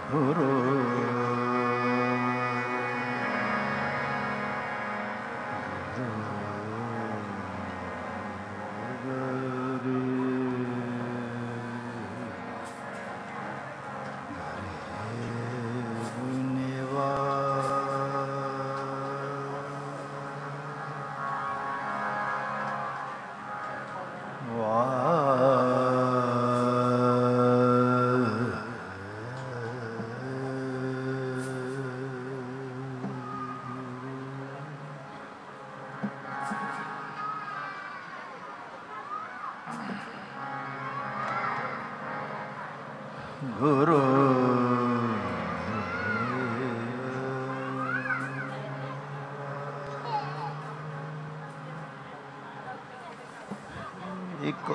ਗੁਰੂ ਗੁਰੂ ਇੱਕ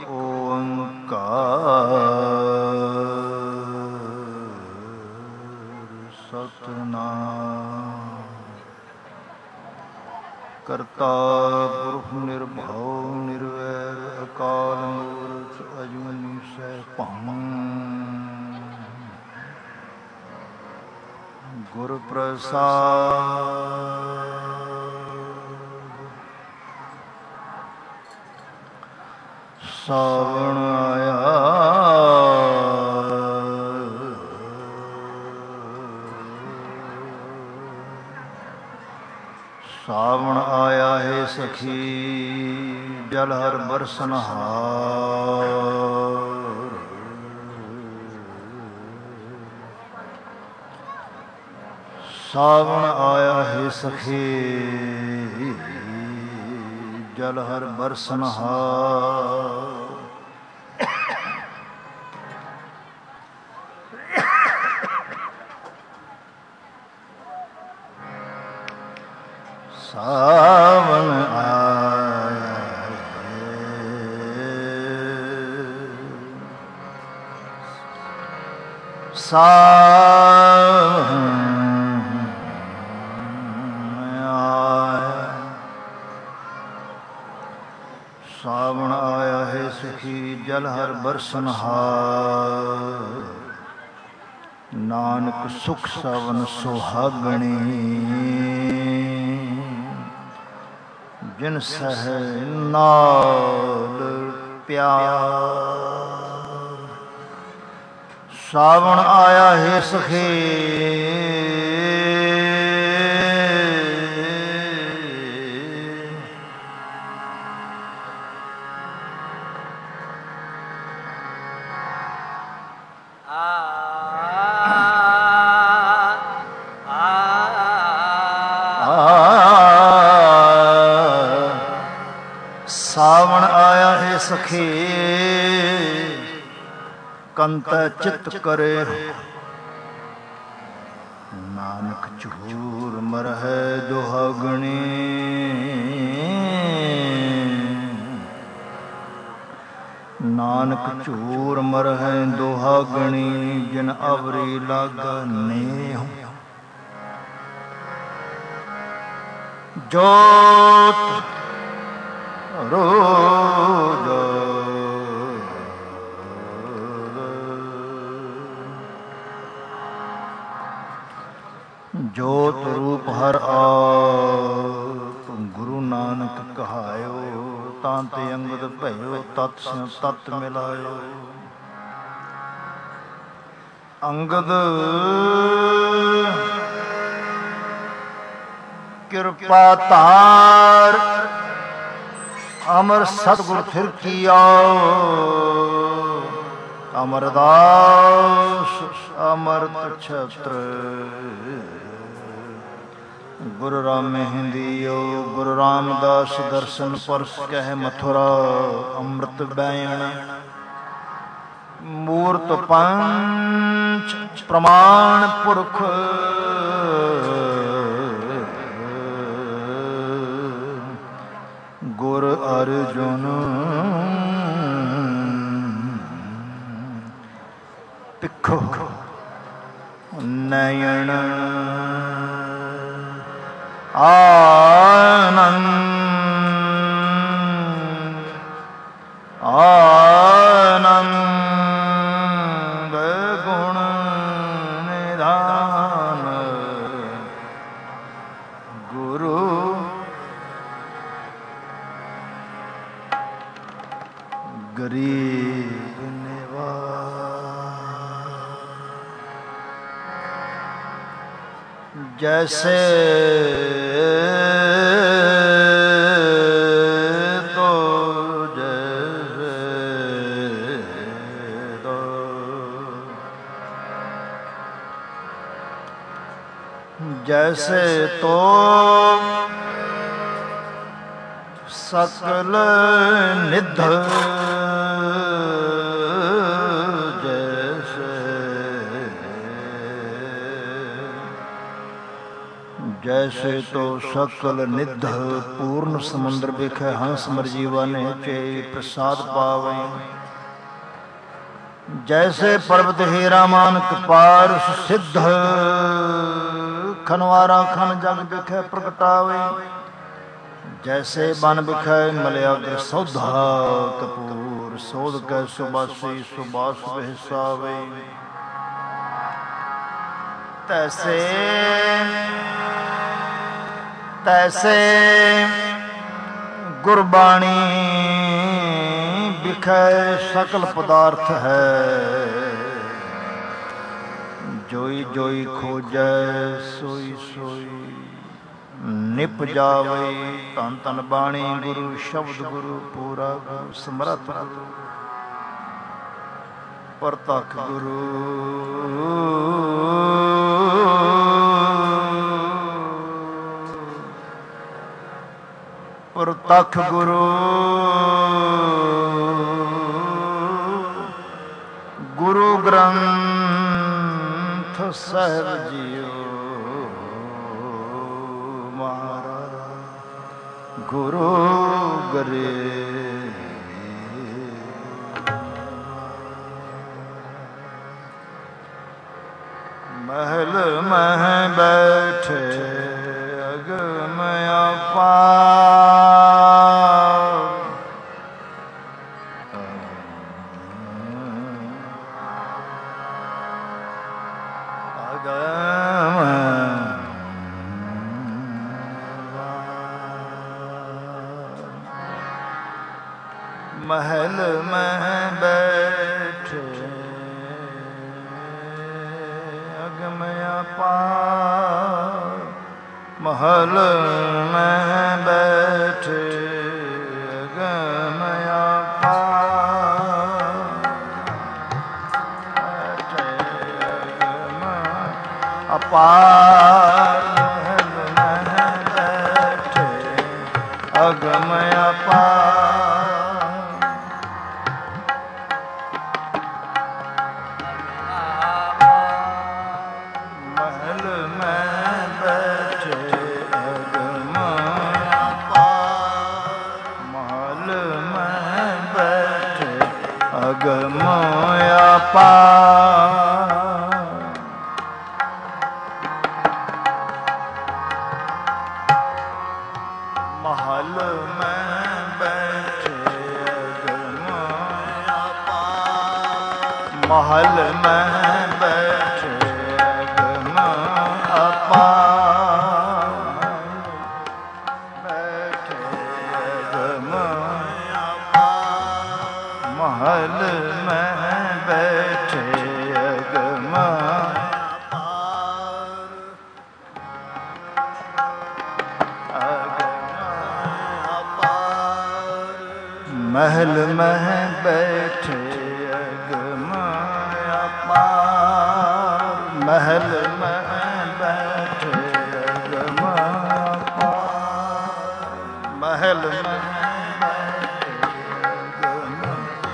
ਓੰਕਾਰ ਸਤਿਨਾਮ ਕਰਤਾ ਪੁਰਖ ਨਿਰਭਉ ਨਿਰਵੈਰ ਅਕਾਲ ਮੂਰਤ ਅਜੂਨੀ ਸੈਭੰ ਗੁਰ ਪ੍ਰਸਾਦਿ ਸਾਵਣ ਆਇਆ ਸਾਵਣ ਆਇਆ ਹੈ ਸਖੀ ਜਲ ਹਰ ਬਰਸਨਹਾਰ ਸਾਵਣ ਆਇਆ ਹੈ ਸਖੀ ਜਲ ਹਰ ਬਰਸਨਹਾਰ ਸਾਵਣ ਆਇਆ ਸਾਵਣ ਸਾਵਣ ਆਇਆ ਹੈ ਸੁਖੀ ਜਲ ਹਰ ਬਰਸਨਹਾਰ ਨਾਨਕ ਸੁਖ ਸਵਨ ਸੁਹਾਗਣੀ ਜਿਨ ਸਹਿ ਨਾਲ ਪਿਆਰ ਸਾਵਣ ਆਇਆ ਹੈ ਸਖੀ ਸਾਵਣ ਆਇਆ ਹੈ ਸਖੀ ਕੰਤ ਚਿੱਤ ਕਰੇ ਨਾਨਕ ਝੂਰ ਮਰਹਿ ਦੁਹਾਗਣੀ ਨਾਨਕ ਝੂਰ ਮਰਹਿ ਦੁਹਾਗਣੀ ਜਿਨ ਅਵਰੀ ਲਾਗਨੇ ਜੋਤ ਰੋਜ ਜੋਤ ਰੂਪ ਹਰ ਆਪ ਗੁਰੂ ਨਾਨਕ ਕਹਾਇਓ ਤਾਂ ਤੇ ਅੰਗਦ ਭਇਓ ਤਤ ਸਿਉ ਤਤ ਮਿਲਾਇਓ ਅੰਗਦ ਕਿਰਪਾ ਧਾਰ ਅਮਰ ਸਤਿਗੁਰ ਫਿਰ ਕੀਆ ਅਮਰਦਾਸ ਅਮਰਤ ਛਤਰ ਗੁਰੂ ਰਾਮ ਮਹਿੰਦੀਓ ਗੁਰੂ ਰਾਮਦਾਸ ਦਰਸ਼ਨ ਪਰਸ ਕਹਿ ਮਥੁਰਾ ਅੰਮ੍ਰਿਤ ਬੈਣ ਮੂਰਤ ਪੰਚ ਪ੍ਰਮਾਣ ਪੁਰਖ ਗੁਰ ਅਰਜੁਨ ਪਿੱਖੋ ਨਯਨ ਆਨੰਦ ਗੁਣ ਨਿਧਾਨ जैसे तो जैसे तो सकल निध जैसे तो सकल निध पूर्ण समुद्र बिख हंस मरजीवा ने चे प्रसाद पावे। जैसे पर्वत हीरा मानक पार सिद्ध खनवारा खन जग बिख प्रगटावे। जैसे बन बिख मलयाग्र सौधा कपूर सोध कै सुबासी सुबास बिहसावे। तैसे तैसे गुरबाणी बिखै सकल पदार्थ है। जोई जोई खोजै सोई सोई निप जावे। धन धन बाणी गुरु शब्द गुरु पूरा गुरु समरथ गुरु परतख गुरु। परतख गुरु गुरु ग्रंथ साहिब जियो महाराज गुरु गरे। महल मह बैठे अगम अपार। महल में बैठे अगम अपार। महल में बैठे अगम अपार। महल में बैठे अगम अपार। महल में बैठे अगम अपार। महल में बैठे अगम अपार। महल में बैठे अगम अपार। महल में बैठे अगम अपार। बैठे अगम अपार। महल में बैठे अगम महल में बैठे अगम अपार। महल में बैठे अगम अपार। महल में बैठे अगम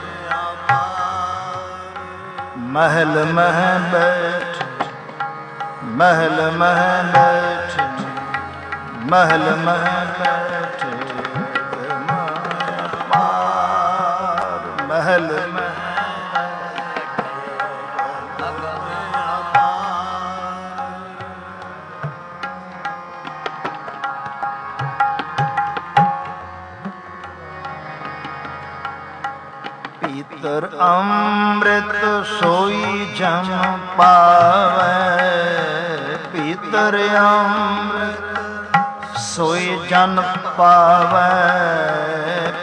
अपार। महल में बैठे महल में बैठे महल में बैठे महल में पीतर अमृत सोई जम पावे। पीतर अमृत सोई जन पावे।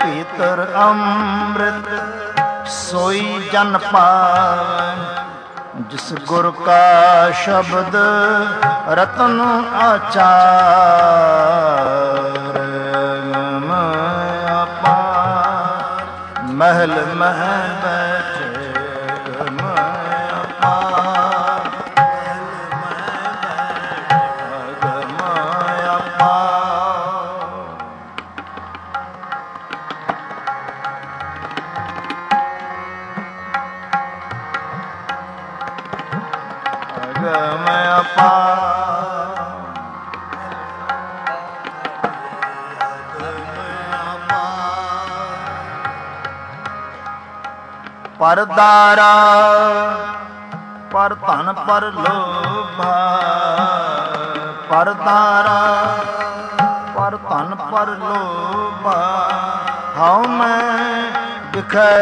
पीतर अमृत सोई जन पावे। ਜਿਸ ਗੁਰ ਕਾ ਸ਼ਬਦ ਰਤਨ ਆਚਾਰ ਅਪਾਰ ਮਹਿਲ ਮਹਿ ਬੈਠੇ ਪਰਦਾਰਾ ਪਰ ਧਨ ਪਰ ਲੋਭਾ ਪਰਦਾਰਾ ਪਰ ਧਨ ਪਰ ਲੋਭਾ ਹਉ ਮੈਂ ਵਿਖੈ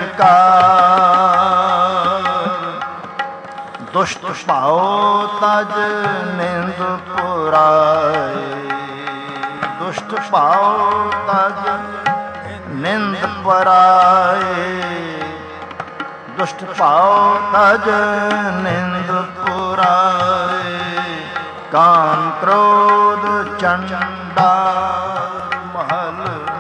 ਵਿਕਾਰ ਦੁਸ਼ਟ ਭਾਉ ਤਜ ਨਿੰਦ ਪੁਰਾਏ ਦੁਸ਼ਟ ਭਾਉ ਤਜ ਨਿੰਦ ਪਰਾਏ ਦੁਸ਼ਟ ਭਾਉ ਤਜ ਨਿੰਦ ਪੁਰਾਏ ਕਾਮ ਕ੍ਰੋਧ ਚੰਡਾ ਮਹਲ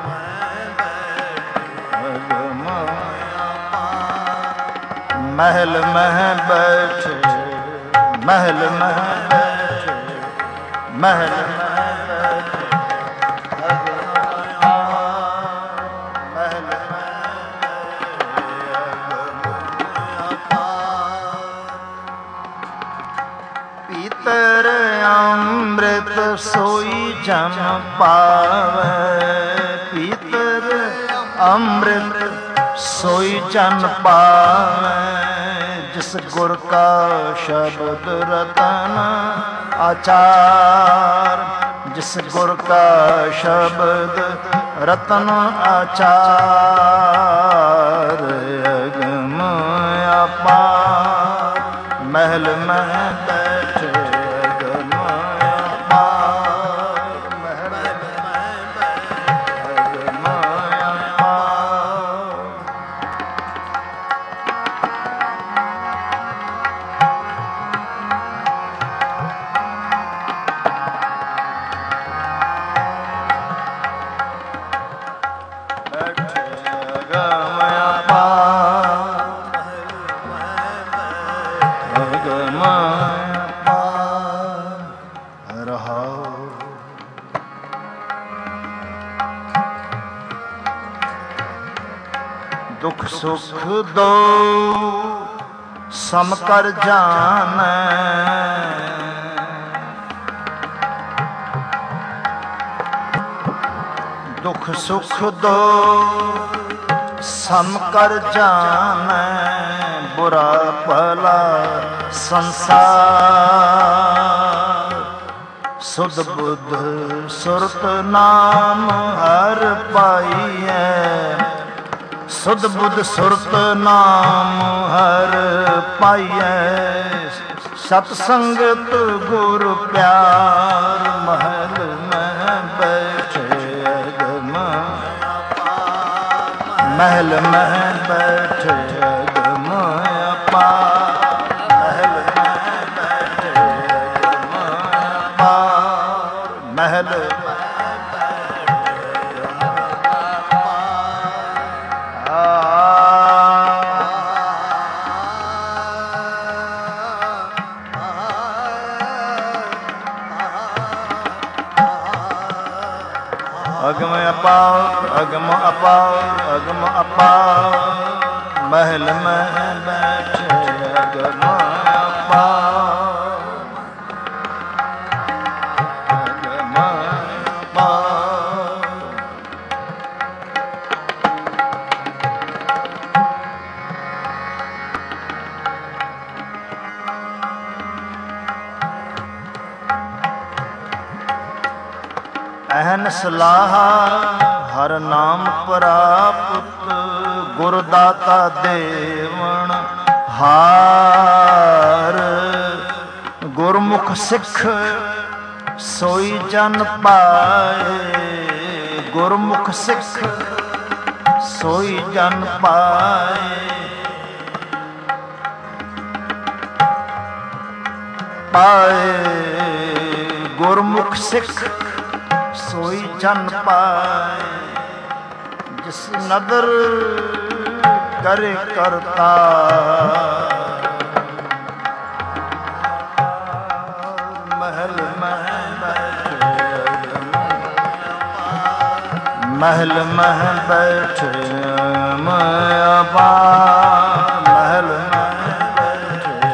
ਮਹਿਲ ਮਹਿ ਬੈਠੇ ਮਹਿਲ ਮਹਿ ਬੈਠੇ ਮਹਿਲ ਪੀਤਰ ਅੰਮ੍ਰਿਤ ਸੋਈ ਜਨ ਪਾਵੈ ਪੀਤਰ ਅੰਮ੍ਰਿਤ ਸੋਈ ਜਨ ਪਾਵੈ ਜਿਸ ਗੁਰ ਕਾ ਸ਼ਬਦ ਰਤਨ ਆਚਾਰ ਜਿਸ ਗੁਰ ਕਾ ਸ਼ਬਦ ਰਤਨ ਆਚਾਰ ਅਗਮ ਅਪਾਰ ਮਹਿਲ ਮਹਿ ਬੈਠੇ ਅਗਮ ਅਪਾਰ ਮਹਿਲ ਮਹਿ ਬੈਠੇ ਅਗਮ ਅਪਾਰ ਦੁਖ ਸੁਖ ਦੋ ਸਮ ਕਰ ਜਾਣੈ ਦੁਖ ਸੁਖ ਦੋ ਸਮ ਕਰ ਜਾਣੈ ਬੁਰਾ ਭਲਾ ਸੰਸਾਰ ਸੁਧ ਬੁੱਧ ਸੁਰਤ ਨਾਮ ਹਰ ਪਾਈਐ ਸੁਧ ਬੁੱਧ ਸੁਰਤ ਨਾਮ ਹਰ ਪਾਈਐ ਸਤ ਸੰਗਤ ਗੁਰ ਪਿਆਰ ਮਹਿਲ ਮਹਿ ਬੈਠੇ ਅਗਮ ਮਹਿਲ ਮਹਿ ਬੈਠੇ ਅਗਮ ਅਪਾਰ ਮਹਿਲ ਮਹਿ ਬੈਠੇ ਅਗਮ ਅਪਾਰ ਮਹਿਲ ਅਗਮ ਅਪਾਰ ਅਗਮ ਅਪਾਰ ਅਗਮ ਅਪਾਰ ਮਹਿਲ ਮਹਿ ਬੈਠੇ ਅਗਮ ਅਪਾਰ ਅਗਮ ਅਪਾਰ ਅਹਨ ਸਲਾਹ ਹਰ ਨਾਮ ਪ੍ਰਾਪਤ ਗੁਰ ਦਾਤਾ ਦੇਵਨ ਹਾਰ ਗੁਰਮੁਖ ਸਿੱਖ ਸੋਈ ਜਨ ਪਾਏ ਗੁਰਮੁਖ ਸਿੱਖ ਸੋਈ ਜਨ ਪਾਏ ਪਾਏ। ਗੁਰਮੁਖ ਸਿੱਖ ਸੋਈ ਜਨ ਪਾਏ। ਜਿਸ ਨਦਰ ਕਰੇ ਕਰਤਾ। ਮਹਿਲ ਮਹਿ ਬੈਠੇ ਮਹਿਲ ਮਹਿ ਬੈਠੇ ਅਪਾਰ। ਮਹਿਲ ਮਹਿ ਬੈਠੇ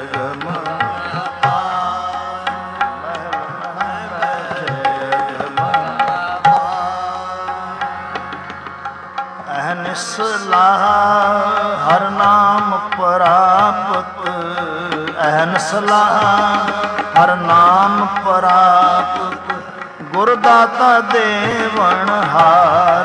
ਅਹਨਿਸ ਲਾਹ ਹਰ ਨਾਮ ਪ੍ਰਾਪਤ। ਅਹਨਿਸ ਲਾਹ ਹਰ ਨਾਮ ਪ੍ਰਾਪਤ। ਗੁਰ ਦਾਤਾ ਦੇਵਨ ਹਾਰ।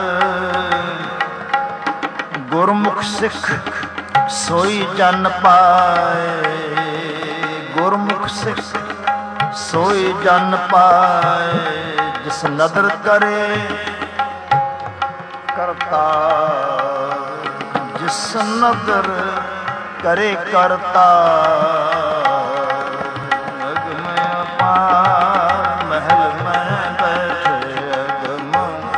ਗੁਰਮੁਖ ਸਿੱਖ ਸੋਈ ਜਨ ਪਾਏ। ਗੁਰਮੁਖ ਸਿੱਖ ਸੋਈ ਜਨ ਪਾਏ। ਜਿਸ ਨਦਰ ਕਰੇ ਕਰਤਾ। ਜਿਸ ਨਦਰ ਕਰੇ ਕਰਤਾ। ਅਗਮ ਅਪਾਰ ਮਹਿਲ ਮਹਿ ਬੈਠੇ। ਅਗਮ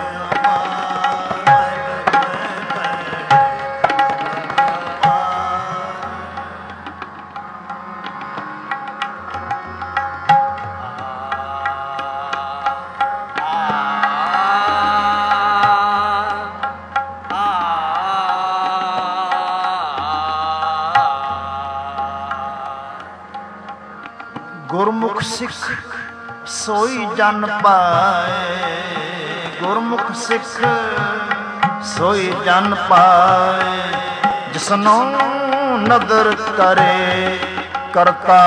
ਗੁਰਮੁਖ ਸਿੱਖ ਸੋਈ ਜਨ ਪਾਏ। ਗੁਰਮੁਖ ਸਿੱਖ ਸੋਈ ਜਨ ਪਾਏ। ਜਿਸਨੂੰ ਨਦਰ ਕਰੇ ਕਰਤਾ।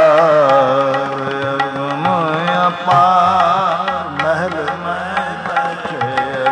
ਅਪਾਰ ਮਹਿਲ ਮਹਿ ਬੈਠੇ।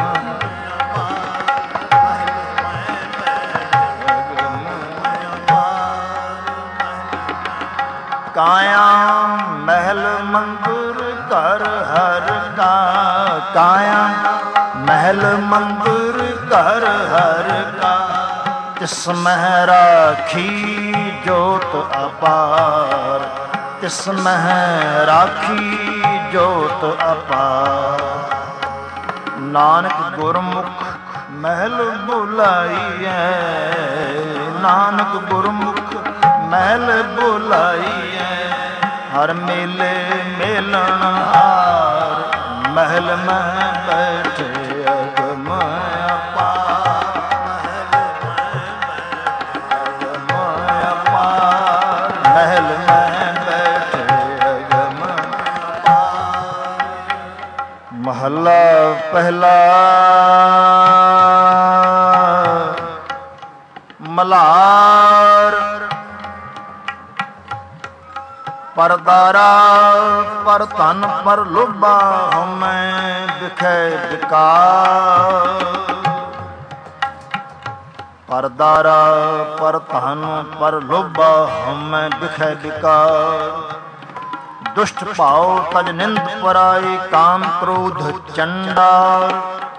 ਕਾਇਆ ਮਹਿਲ ਮੰਦਰ ਘਰ ਹਰ ਕਾ। ਕਾਇਆ ਮਹਿਲ ਮੰਦਰ ਘਰ ਹਰ ਕਾ। ਤਿਸ ਮਹਿ ਰਾਖੀ ਜੋਤ ਅਪਾਰ। ਤਿਸ ਮਹਿ ਰਾਖੀ ਜੋਤ ਅਪਾਰ। ਨਾਨਕ ਗੁਰਮੁਖ ਮਹਿਲ ਬੁਲਾਈਐ। ਨਾਨਕ ਗੁਰਮੁਖ ਮਹਿਲ ਬੁਲਾਈਐ। ਹਰ ਮੇਲੇ ਮੇਲਣ ਹਾਰ। ਮਹਿਲ ਮਹਿ ਬੈਠੇ ਅਗਮ ਅਪਾਰ। ਅਗਮ ਅਪਾਰ ਮਹਿਲ ਮਹਿ ਬੈਠੇ ਅਗਮ ਅਪਾਰ। ਮਹੱਲਾ ਪਹਿਲਾ। ਮਲਾਰ ਪਰਦਾਰਾ ਪਰ ਧਨ ਪਰ ਲੋਭਾ ਹਉਮੈ ਵਿਖੈ ਵਿਕਾਰ। ਪਰਦਾਰਾ ਪਰ ਧਨ ਪਰ ਲੋਭਾ ਹਉਮੈ ਵਿਖੈ ਵਿਕਾਰ। ਦੁਸ਼ਟ ਭਾਉ ਤਜ ਨਿੰਦ ਪਰਾਈ। ਕਾਮ ਕ੍ਰੋਧ ਚੰਡਾਲ।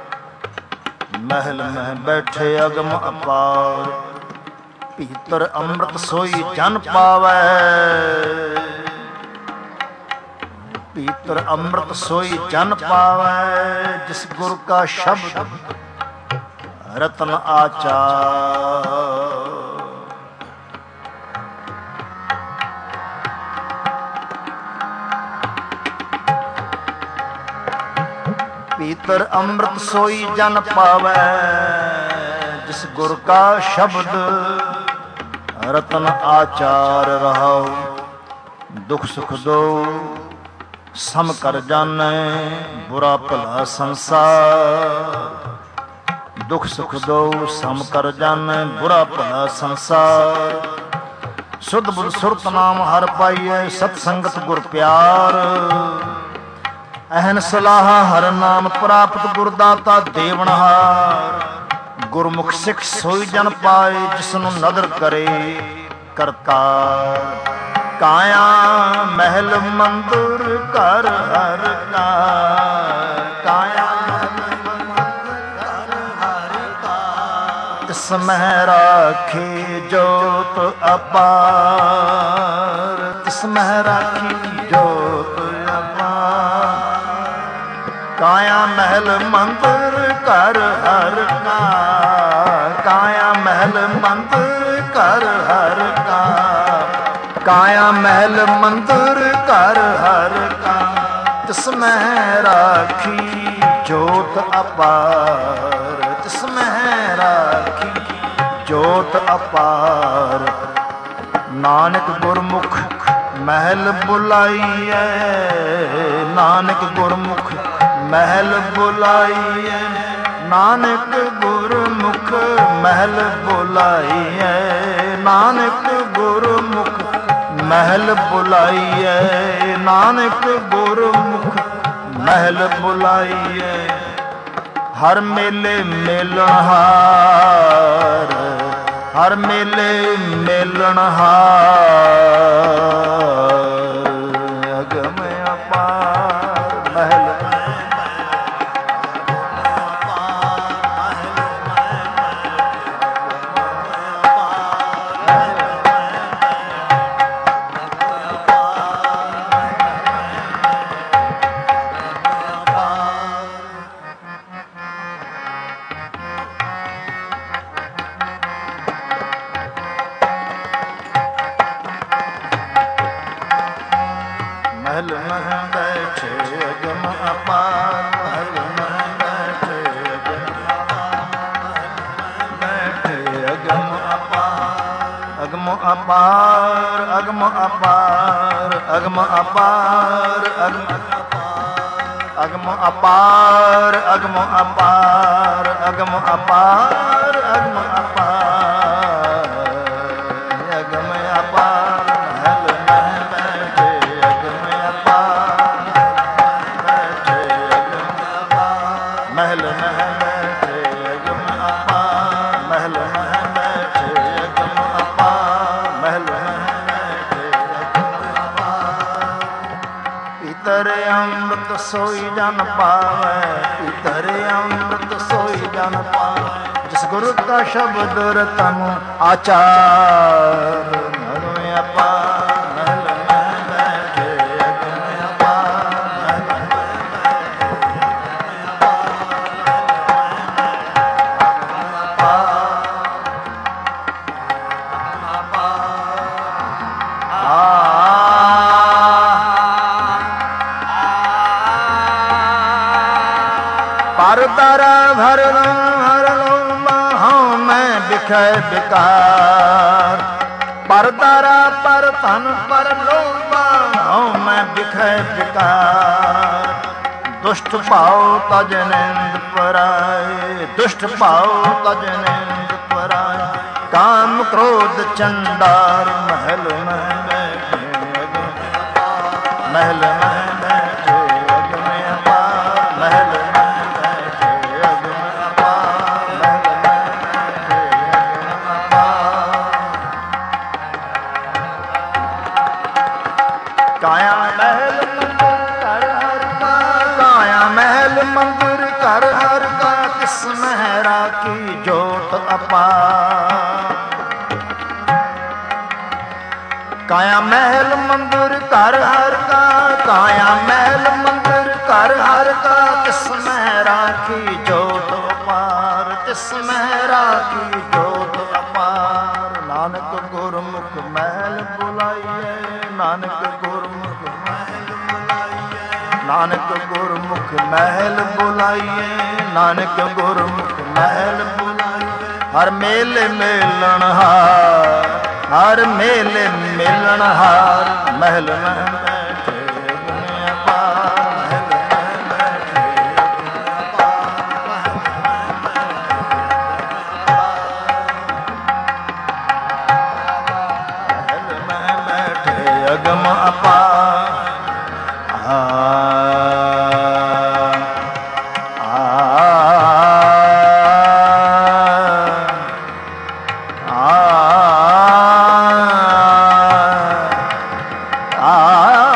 ਮਹਿਲ ਮਹਿ ਬੈਠੇ ਅਗਮ ਅਪਾਰ। ਭੀਤਰ ਅੰਮ੍ਰਿਤ ਸੋਈ ਜਨ ਪਾਵੈ। ਭੀਤਰ ਅੰਮ੍ਰਿਤ ਸੋਈ ਜਨ ਪਾਵੈ। ਜਿਸ ਗੁਰ ਕਾ ਸ਼ਬਦ ਰਤਨ ਆਚਾਰ। ਭੀਤਰ ਅੰਮ੍ਰਿਤ ਸੋਈ ਜਨ ਪਾਵੈ। ਜਿਸ ਗੁਰ ਕਾ ਸ਼ਬਦ ਰਤਨ ਆਚਾਰ ਰਹਾਉ। ਦੁਖ ਸੁਖ ਦੋ ਸਮ ਕਰ ਜਾਣੈ। ਬੁਰਾ ਭਲਾ ਸੰਸਾਰ। ਦੁਖ ਸੁਖ ਦੋ ਸਮ ਕਰ ਜਾਣੈ। ਬੁਰਾ ਭਲਾ ਸੰਸਾਰ। ਸੁਧ ਬੁਧ ਸੁਰਤ ਨਾਮ ਹਰ ਪਾਈਐ। ਸਤ ਸੰਗਤ ਗੁਰ ਪਿਆਰ। ਅਹਨ ਸਲਾਹ ਹਰ ਨਾਮ ਪ੍ਰਾਪਤ। ਗੁਰ ਦਾਤਾ ਦੇਵਨਹਾਰ। ਗੁਰਮੁਖ ਸਿੱਖ ਸੋਈ ਜਨ ਪਾਏ। ਜਿਸਨੂੰ ਨਦਰ ਕਰੇ ਕਰਤਾਰ। ਕਾਇਆ ਮਹਿਲ ਮੰਦਰ ਘਰ ਹਰ ਕਾ। ਕਾਇਆ ਮਹਿਲ ਮੰਦਰ ਘਰ ਹਰ ਕਾ। ਤਿਸ तिसमह राखी जोत अपार, तिसमह राखी जोत अपार। काया महल मंदिर कर हर का, काया महल मंदिर कर हर का, काया महल मंदिर कर हर का। तिसमह राखी जोत अपार, तिसमह राखी जोत अपार। नानक गुरमुख महल बुलाइए, नानक गुरमुख महल बुलाइए, नानक गुरमुख महल बुलाइए, नानक गुरमुख महल बुलाइए, नानक गुरमुख महल बुलाइए। हर मेले मेलनहार, हर मेले मेलनहार। अगम अपार महल महल मह बैठे अगम अपार, महल मह बैठे अगम अपार, अगम अपार, अगम अपार, अगम अपार, अगम अपार, अगम अपार, अगम अपार, अगम अपार, अगम अपार। महल मह बैठे अगम अपार, महल मह बैठे अगम अपार, महल मह बैठे अगम अपार। इतर अमृत सोई जन पावै, इतर अमृत सोई जन पावै। जिस गुरु का शब्द रतन आचार। महल में अपार, महल मह बैठे अगम अपार, पर तारा भर लो हाँ मैं बिखै बिकार। पर तारा पर धन पर लोबा हाँ मैं बिखै बिकार। दुष्ट भाव तज निंद पराए, दुष्ट भाव तज निंद पराए। काम क्रोध चंडार महल में बैठे अगम, महल में बैठे अगम अपार, महल में बैठे अगम अपार, महल में बैठे अगम अपार। काया महल मंदिर कर हर का, काया महल मंदिर कर हर का। तिसमह राखी जोत अपार। काया महल मंदिर कर हर का, काया महल मंदिर कर हर का। तिसमह राखी जोत अपार, तिसमह राखी जोत अपार। नानक गुरमुख महल बुलाइए, नानक गुरमुख महल बुलाइए, नानक गुरमुख महल बुलाइए, नानक गुरमुख महल बुलाइए। हर मेल मिलनहार, हर मेल मिलनहार। महल में बैठे अगम अपार, महल में बैठे अगम अपार, महल में बैठे अगम अपार। आ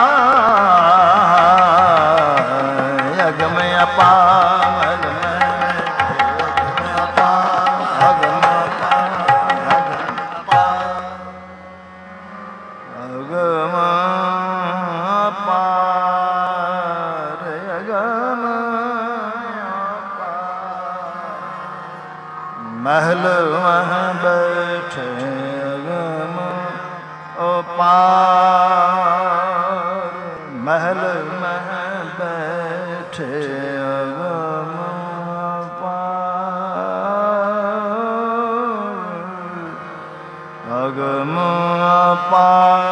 पार महल में बैठे अगम पार अगम पार।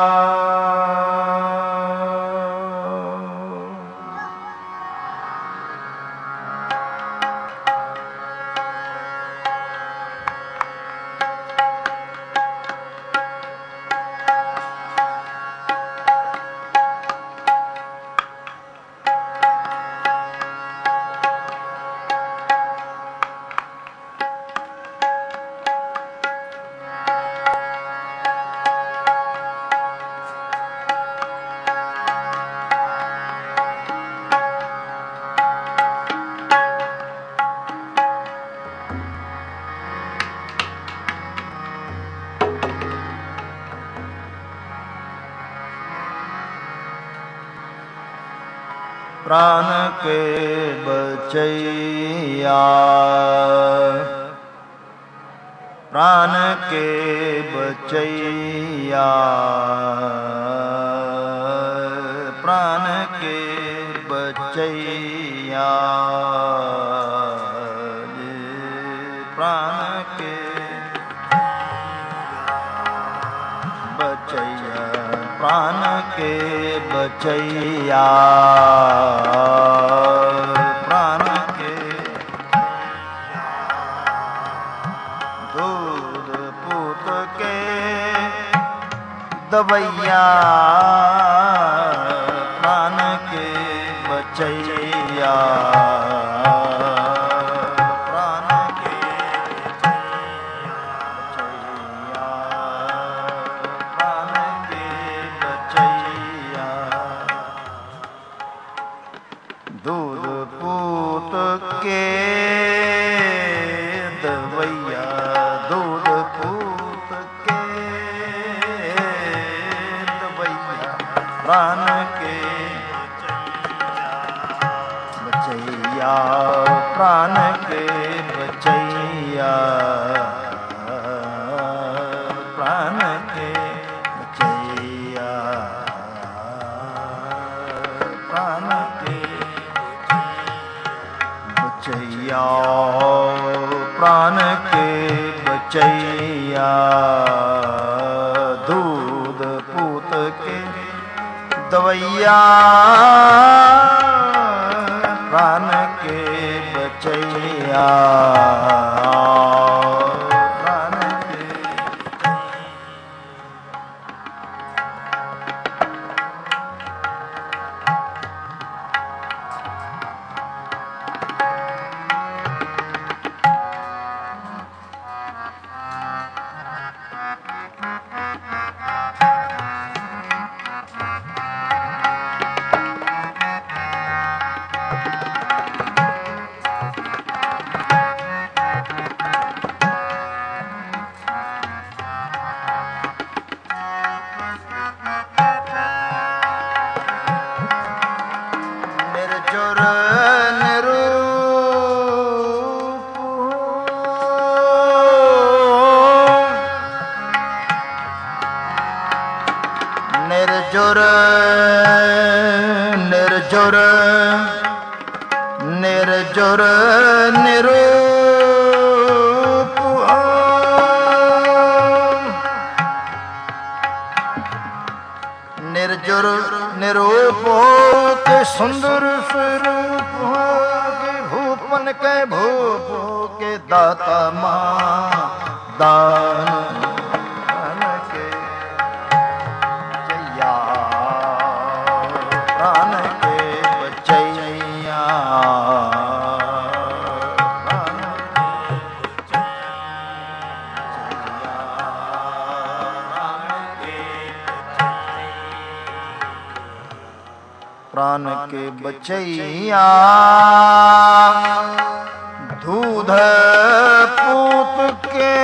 प्राण के बचैया प्राण के बचैया प्राण के बचैया प्राण के बचैया प्राण के बचैया प्राण के दूध पूत के दवैया प्राण के बचैया प्राण के बचैया प्राण के बचैया दूध पूत के दवैया दूध पूत के दवैया प्राण के बचैया प्राण के बचैया प्राण के बचैया प्राण के बचैया प्राण के बचैया दूध पूत के दवैया प्राण के बचैया प्राण के निर्जुर निरूप निर्जुर निर्जुर निर्जुर निरूप निर्जुर निरूप के सुंदर स्वरूप के भूपन के भूप के दाता माँ दान के जैया प्राण के बचैया प्राण के बचैया दूध पूत के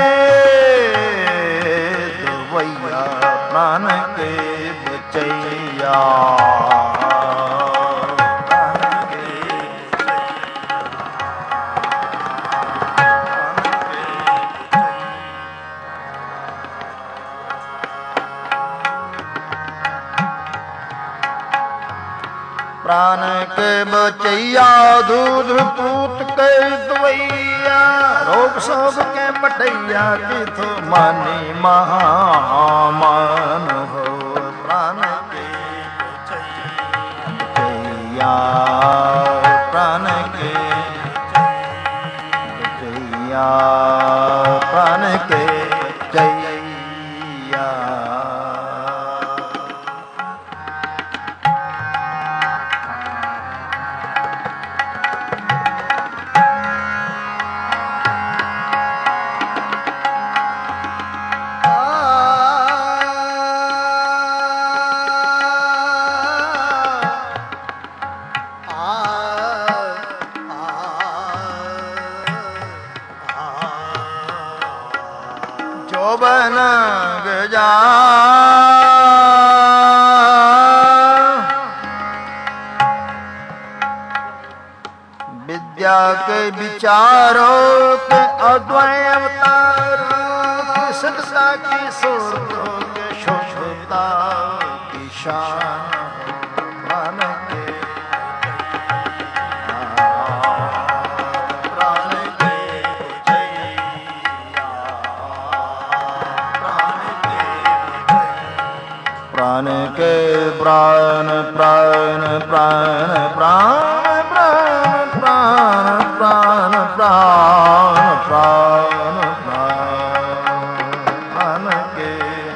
दवैया प्राण के बचैया प्राण के बचैया दूध पूत के दवैया रोग शोक के मटैया किथो मानी महामान हो प्राण के बचैया प्राण के बचैया प्राण के बचैया विद्या के विचारों के अद्वय अवतारों की सत्ता की सूरतों के शुद्धता की शान प्राण के प्राण के प्राण प्राण प्राण प्राण प्राण प्राण प्राण प्राण प्राण प्राण के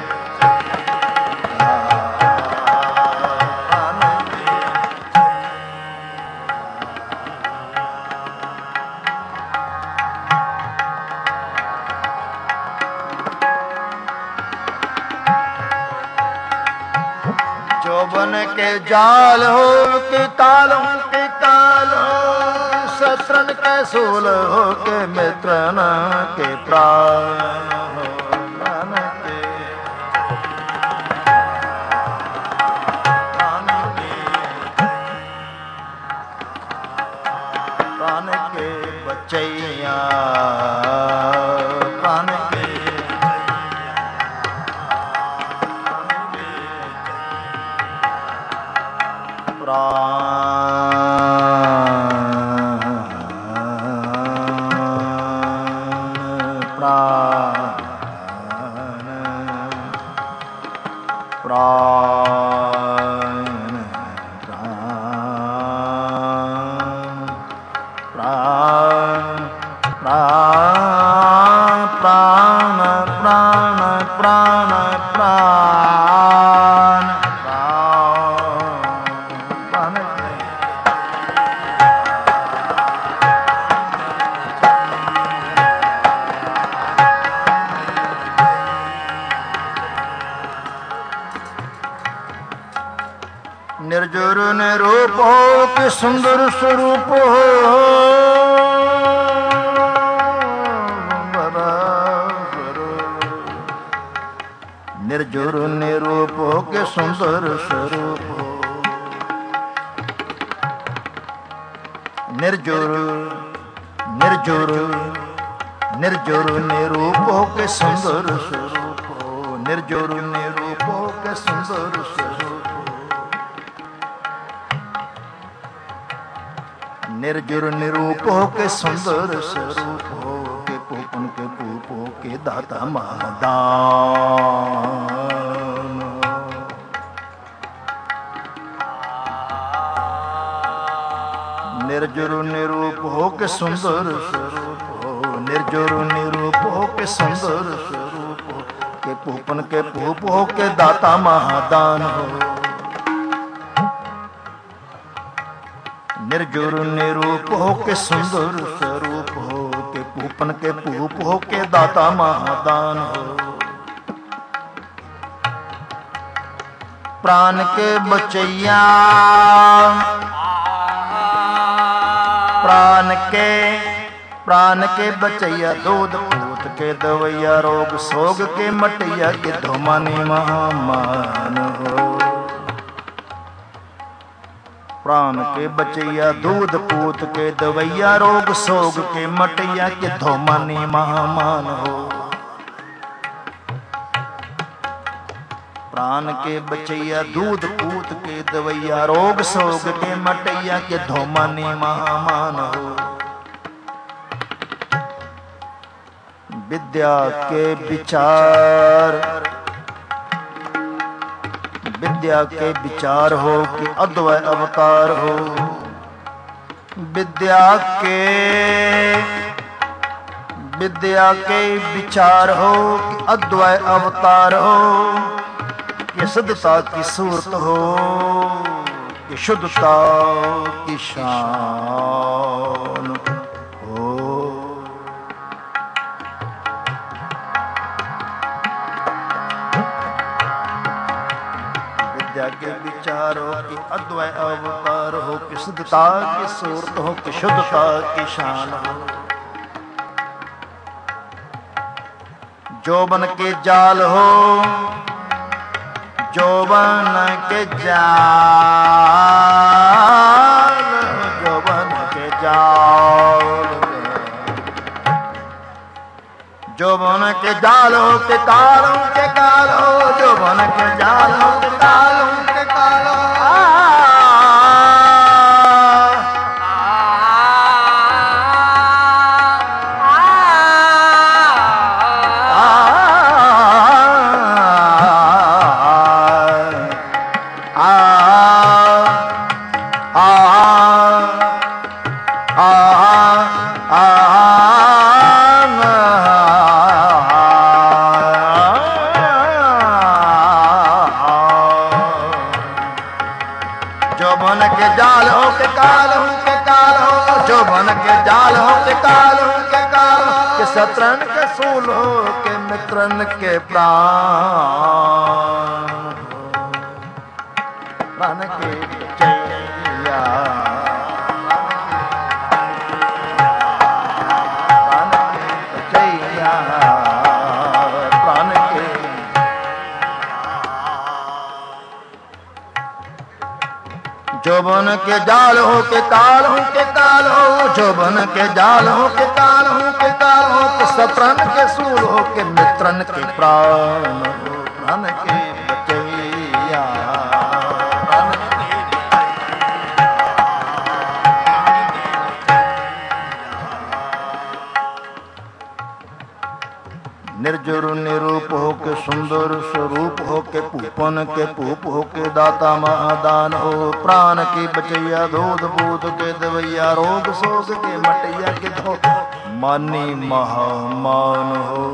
जौवन के जाल हो के कालों के कालो शत्रन के सूल हो के मित्रन के प्राण हो प्राण के प्राण के बचैया प्राण के निर्जुर निरूप हो कि सुंदर स्वरूप हो निर्जुर निरूप हो कि सुंदर स्वरूप हो निर्जुर निर्जुर निर्जुर निरूप हो कि सुंदर स्वरूप हो निर्जुर निरूप हो कि सुंदर स्वरूप निर्जुर निरूप हो के सुंदर स्वरूप हो के पूपन के पूप हो के दाता महादान निर्जुर निरूप हो के सुंदर स्वरूप हो निर्जुर निरूप हो के सुंदर स्वरूप हो के पूपन के पूप हो के दाता महादान हो निर्जुर निरूप हो के सुंदर स्वरूप हो के पूपन के पूप हो के दाता महादान हो प्राण के बचैया प्राण के बचैया दूध पूत के दवैया रोग सोग के मटैया के धोमानी महामान हो प्राण के बचैया दूध पूत के दवैया रोग सोग के मटैया के धोमानी महामान हो प्राण के बचैया, दूध पूत के दवैया, रोग सोग के मटैया, के धोमानी महामान हो। विद्या के विचार, विद्या के विचार हो कि अद्वय अवतार हो। विद्या के विचार हो कि अद्वय अवतार हो, कि शुद्धता की सूरत हो, कि शुद्धता की शान हो। विद्या के विचार हो कि अद्वय अवतार हो, कि शुद्धता की सूरत हो, कि शुद्धता की शान हो। जोबन के जाल हो, जोबन के जाल, जोबन के जाल, जोबन के जाल हो के कालों के काल हो, जोबन के जाल हो के कालों के काल हो। शत्रन के सूल हो के मित्रन के प्राण, प्राण के बचैया, प्राण के बचैया, प्राण के। जोबन के जाल हो के काल हो के काल हो, जोबन के जाल हो के काल हो के काल हो, के शत्रन के सूल हो के मित्रन के प्राण हो, प्राण के बचैया, प्राण के। निर्जुर निरूप हो के सुंदर स्वरूप हो के पूपन के पूप हो के दाता महादान हो। प्राण की बचैया, दूध बूध के दवैया, रोग सोग के मटैया, के धो मानी महामान हो।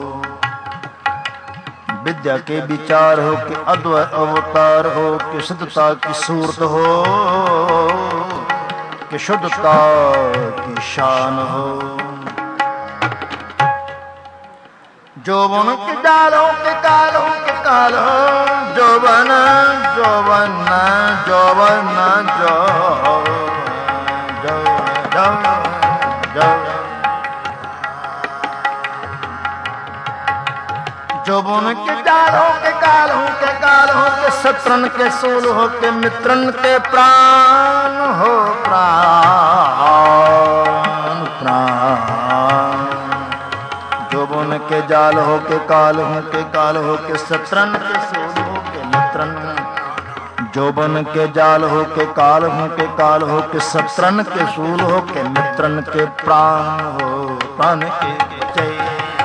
विद्या के विचार हो कि अद्वय अवतार हो, कि शुद्धता की सूरत हो, कि शुद्धता की शान हो। जोबन के जालों के कालों के काल हो, जोबन जोबन जोबन जो जो जो जो। जोबन के जालों के काल हो के काल हो, के शत्रन के सूल हो के मित्रन के प्राण हो, प्राण प्राण। जोबन के जाल हो के काल हो के काल हो, के शत्रन के सूल हो के मित्रन। जोबन के जाल हो के काल हो के काल हो, के शत्रन के सूल हो के मित्रन के प्राण हो, प्राण के बचैया।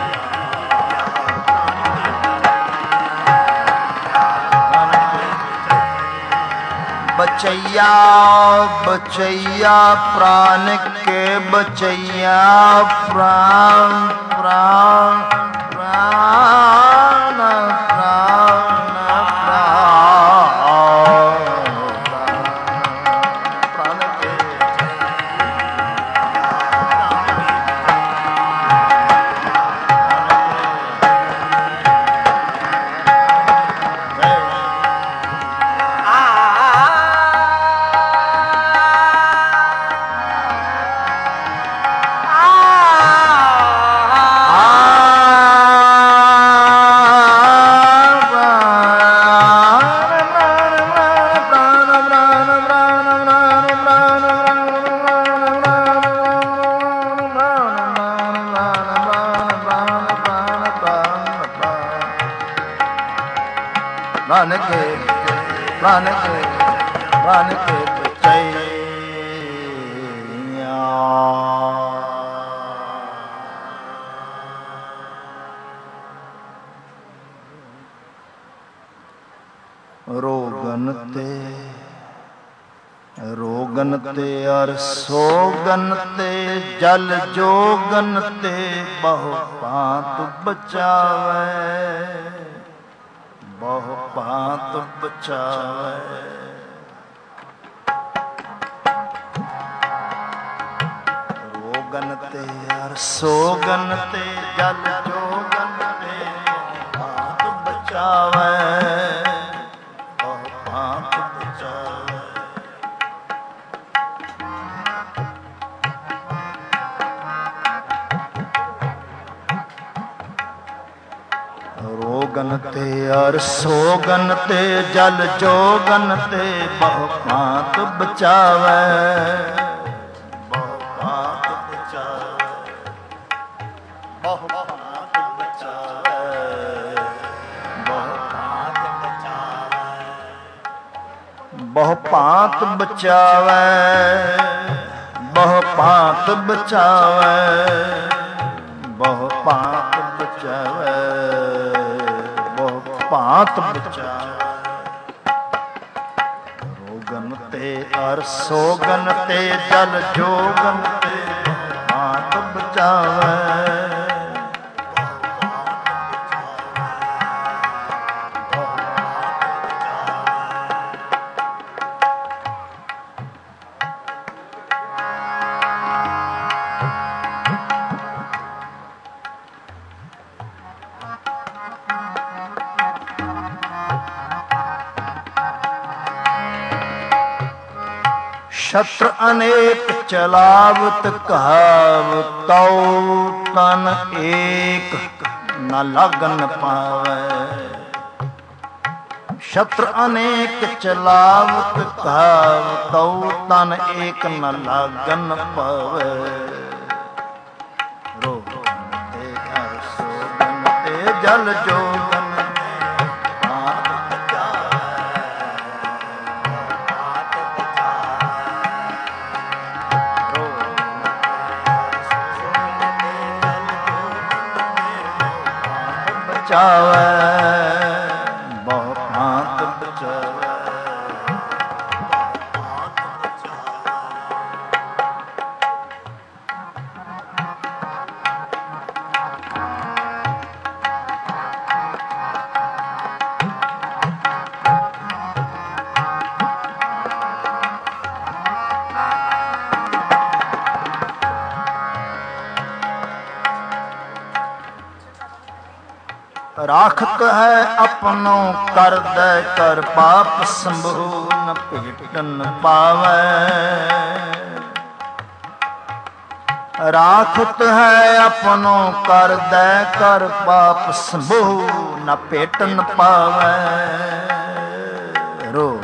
बचैया बचैया प्राण के बचैया, प्राण प्राण प्राण प्राण प्राण के। प्राण के बचैया। रोगन ते अर सोगन ते जल जोगन ते बहु पांत बचावे, बहु पांत बचावे। रोगन ते अर सोगन ते जल जोगन ते पांत बचावे, बहु पांत बचावे। रोगन ते अर सोगन ते जल जोगन ते बहु पांत बचावे, बहु पांत बचावे, बहु पांत बचावे, बहु पांत बचावे, बहु पांत बचावे, बहु पांत बचावे, बहु पांत बचावे, पांत बचावे। रोगन ते अर सोगन ते जल जोगन ते पांत बचावे, शत्रु अनेक चलावत कहावत, तन एक न लगन पावे। शत्रु अनेक चलावत कहावत, तन एक न लगन पावे। रोगन ते अर सोगन ते जल जोगन बचावे, बहु पांत बचावे। राखत है अपनो कर दे कर पाप संभो न भेटन पावे। राखत है अपनो कर दे कर पाप संभो न भेटन पावे। रो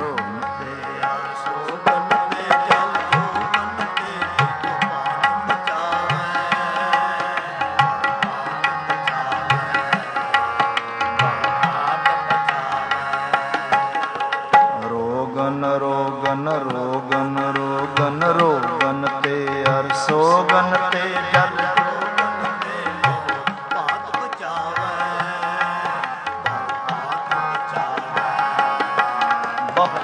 रोगन रोगन रोगन रोगन ते अर सोगन ते जल जोगन ते पांत बचावे, पांत बचावे, बहु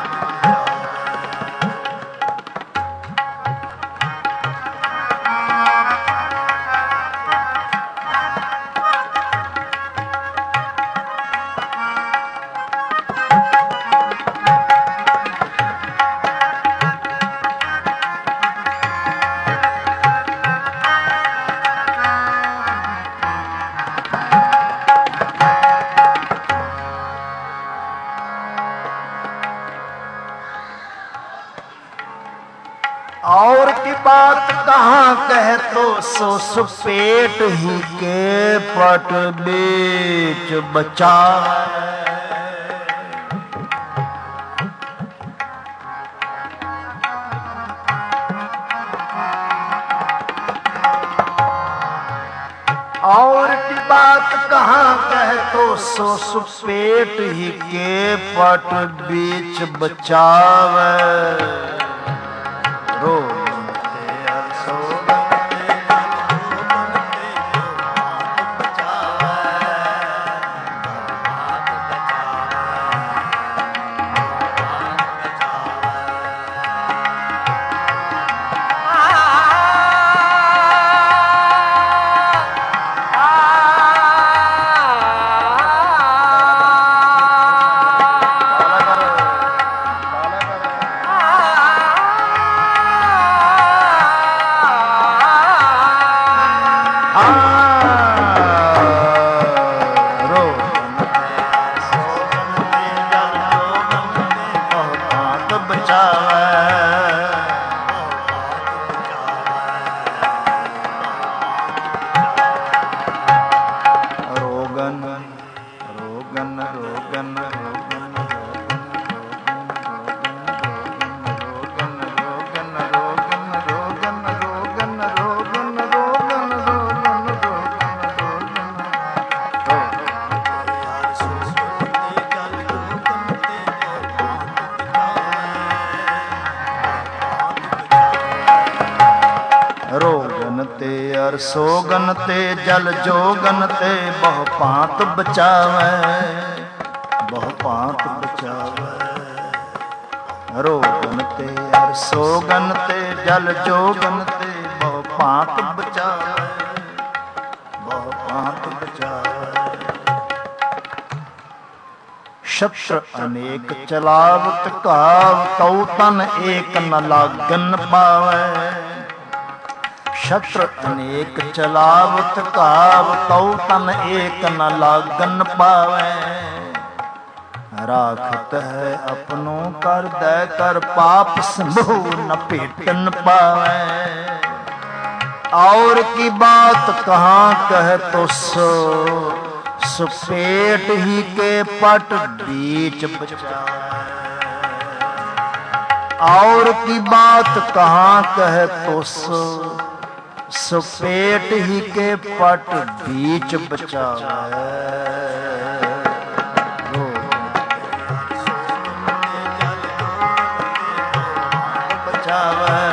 और की बात कहाँ कह तो सो पेट ही के पट बीच बचा। और की बात कहाँ कह है तो सो सुपेट ही के पट बीच बचावे। रोग सोगन ते जल जोगन ते बहु पांत बचावे। बहु पांत बचावे। रोगन ते अर सोगन ते जल जोगन ते बहु पांत बचावे। बहु पांत बचावे। शस्त्र अनेक चलावत काव तौ तन एक न लागन पावे। शस्त्र अनेक चलावत काव तौ तन एक न लागन पावे। राखत है अपनों कर दे कर पाप संभो न पेटन पावे। और की बात कहाँ कह तो सो पेट ही के पट बीच बचावे। और की बात कहाँ कह तो सो पेट ही के पट बीच बचावे। बचावे।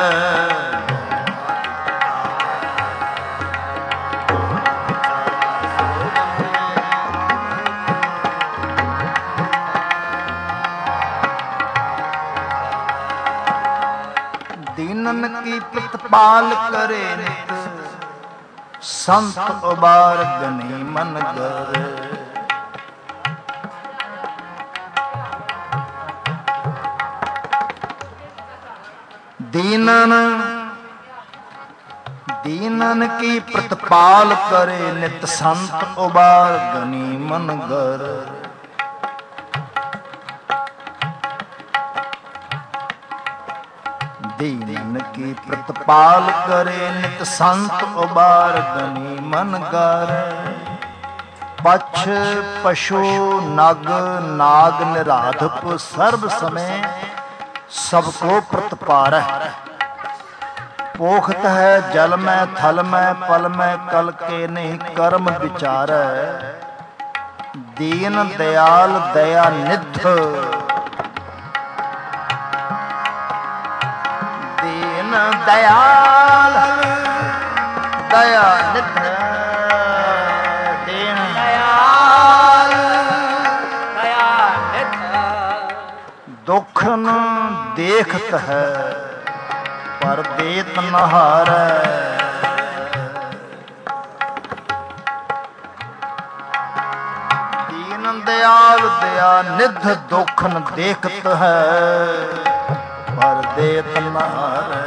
दीनन की प्रतिपाल करे नित संत उबार गनी मन गर। दीनन की प्रतिपाल करे नित संत उबार गनी मन गर। दीनन की प्रतिपाल करे नित संत उबार गनी मन गर। पक्ष पशु नग नाग निराधप सर्व समय सबको प्रतिपार। पोखत है जल में थल में पल में कल के नहीं कर्म विचार। दीन दयाल दया निध। दीन दयाल दया निध। दीन दयाल दया निध। दुख न देखत है पर देत न हारै। दीन दयाल दया निध। दुख न देखत है पर देत न हारै।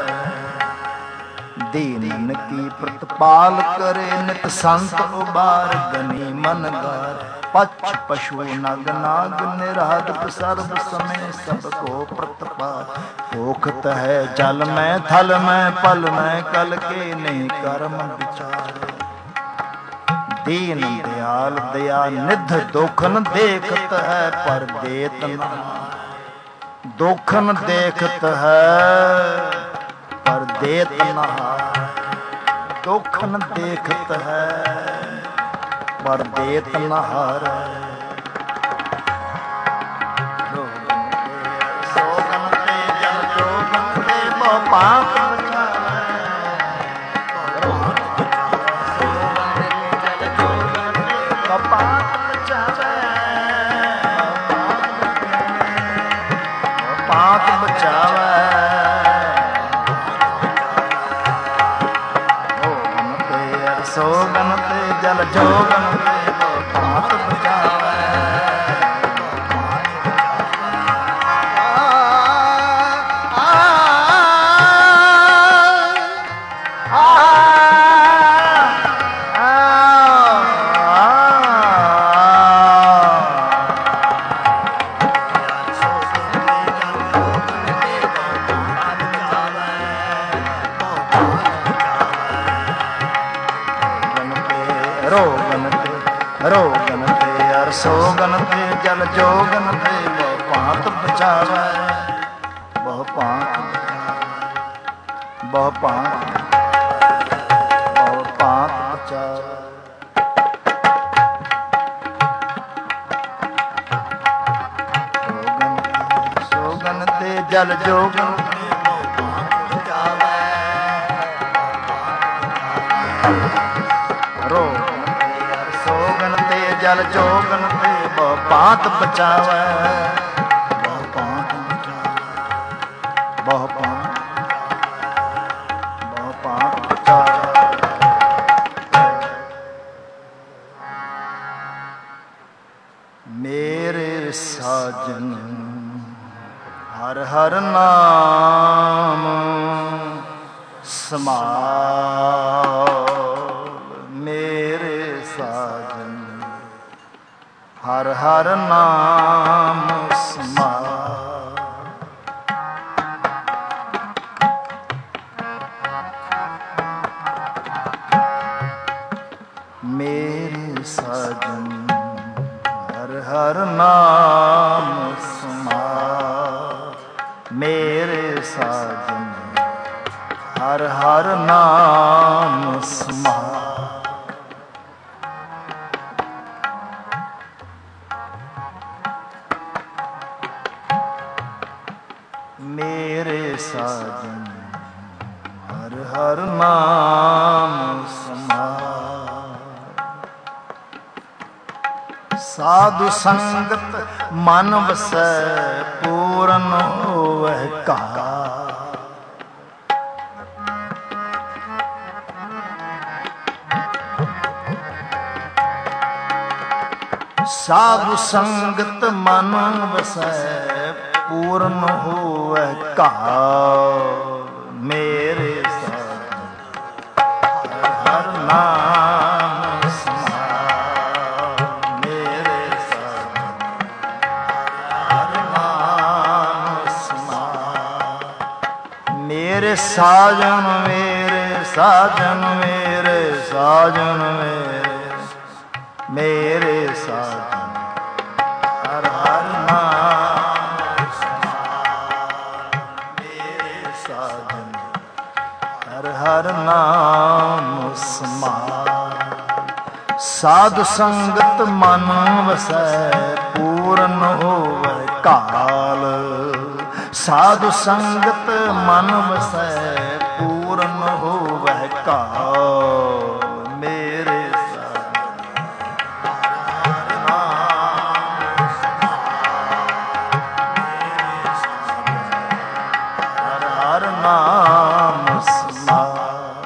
दीनन की प्रतिपाल करे नित संत उबार गनी मन गार। पक्ष पशु नग नाग निराधप सर्व समय सबको प्रतिपाल। पोखत है जल में थल में पल में कल के नहीं कर्म विचार। दीन दयाल दया निध। दुखन देखत है पर देत न। दुखन देखत है पर देत न। दुखन देखत है ਪਰ ਦੇਤ ਨ ਹਾਰੈ। ਸੋਗਨ ਤੇ ਜਲ ਜੋਗਨ ਤੇ ਬਹੁ ਪਾਪ ਪਾਤ ਬਚਾਵੈ। ਭੋਗਨ ਤੇ ਅਰ ਸੋਗਨ ਤੇ ਜਲ ਜੋਗਨ ਤੇ ਪਾਤ ਬਚਾਵੈ। ਰੋਗਨ ਤੇ ਅਰ ਸੋਗਨ ਤੇ ਜਲ ਜੋਗਨ ਤੇ ਬਹੁ ਭਾਂਤ ਬਚਾਵੈ। ਬਹੁ ਭਾਂਤ ਬਹੁ ਭਾਂਤ ਬਹੁ ਭਾਂਤ ਬਚਾਵੈ। ਸੋਗਨ ਤੇ ਜਲ ਜੋਗਨ ਤੇ ਬਹੁ ਭਾਂਤ ਬਚਾਵੈ। ਸੋਗਨ ਤੇ ਜਲ ਜੋਗਨ ਤੇ ਬਹੁ ਭਾਂਤ ਬਚਾਵੈ। ਬਹੁ ਭਾਂਤ ਬਚਾਵੈ। ਬਹੁ ਭਾਂਤ ਬਹੁ ਭਾਂਤ ਬਚਾਵੈ। ਮੇਰੇ ਸਾਜਨ ਹਰ ਹਰ ਨਾਮ ਸਮਾਲ। ਮੇਰੇ ਸਾਜਨ ਹਰ ਹਰ ਨਾਮ ਸਮਾਲ। ਮੇਰੇ ਸਾਜਨ ਹਰ ਹਰ ਨਾਮ ਸਮਾਲ। ਮੇਰੇ ਸਾਜਨ ਹਰ ਹਰ ਨਾਮ ਸਮਾਲ। ਮੇਰੇ ਸਾਜਨ ਹਰ ਹਰ ਨਾਮ ਸਮਾਲ। ਸਾਧੂ ਸੰਗਤ ਮਨ ਵਸੈ ਪੂਰਨ ਹੋਵੈ ਕਾਲ। ਸਾਧੂ ਸੰਗਤ ਮਨ ਵਸੈ ਪੂਰਨ ਹੋਵੈ ਕਾਲ। ਮੇਰੇ ਸਾਜਨ ਹਰ ਨਾਮ ਸਮਾਲ। ਮੇਰੇ ਸਾਜਨ ਹਰ ਨਾਮ ਸਮਾਲ। ਮੇਰੇ ਸਾਜਨ ਮੇਰੇ ਸਾਜਨ ਮੇਰੇ ਸਾਜਨ ਮੇਰੇ ਸਾਜਨ ਹਰ ਹਰ ਨਾਮ ਸਮਾਲ। ਮੇਰੇ ਸਾਜਨ ਹਰ ਹਰ ਨਾਮ ਸਮਾਲ। ਸਾਧ ਸੰਗਤ ਮਨ ਵਸੈ ਪੂਰਨ ਹੋਵੈ ਕਾਲ। ਸਾਧ ਸੰਗਤ ਮਨ ਵਸੈ ਪੂਰਨ ਹੋਵੈ ਕਾਲ। ਮੇਰੇ ਨਾਮ ਸਮਾਲ।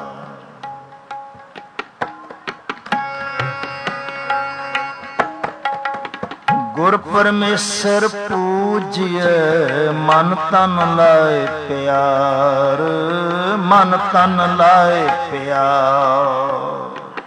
ਗੁਰ ਪਰਮੇਸ਼ਰ ਪੂਜਿਐ ਮਨ ਤਨ ਲਾਇ ਪਿਆਰ। ਮਨ ਤਨ ਲਾਇ ਪਿਆਰ।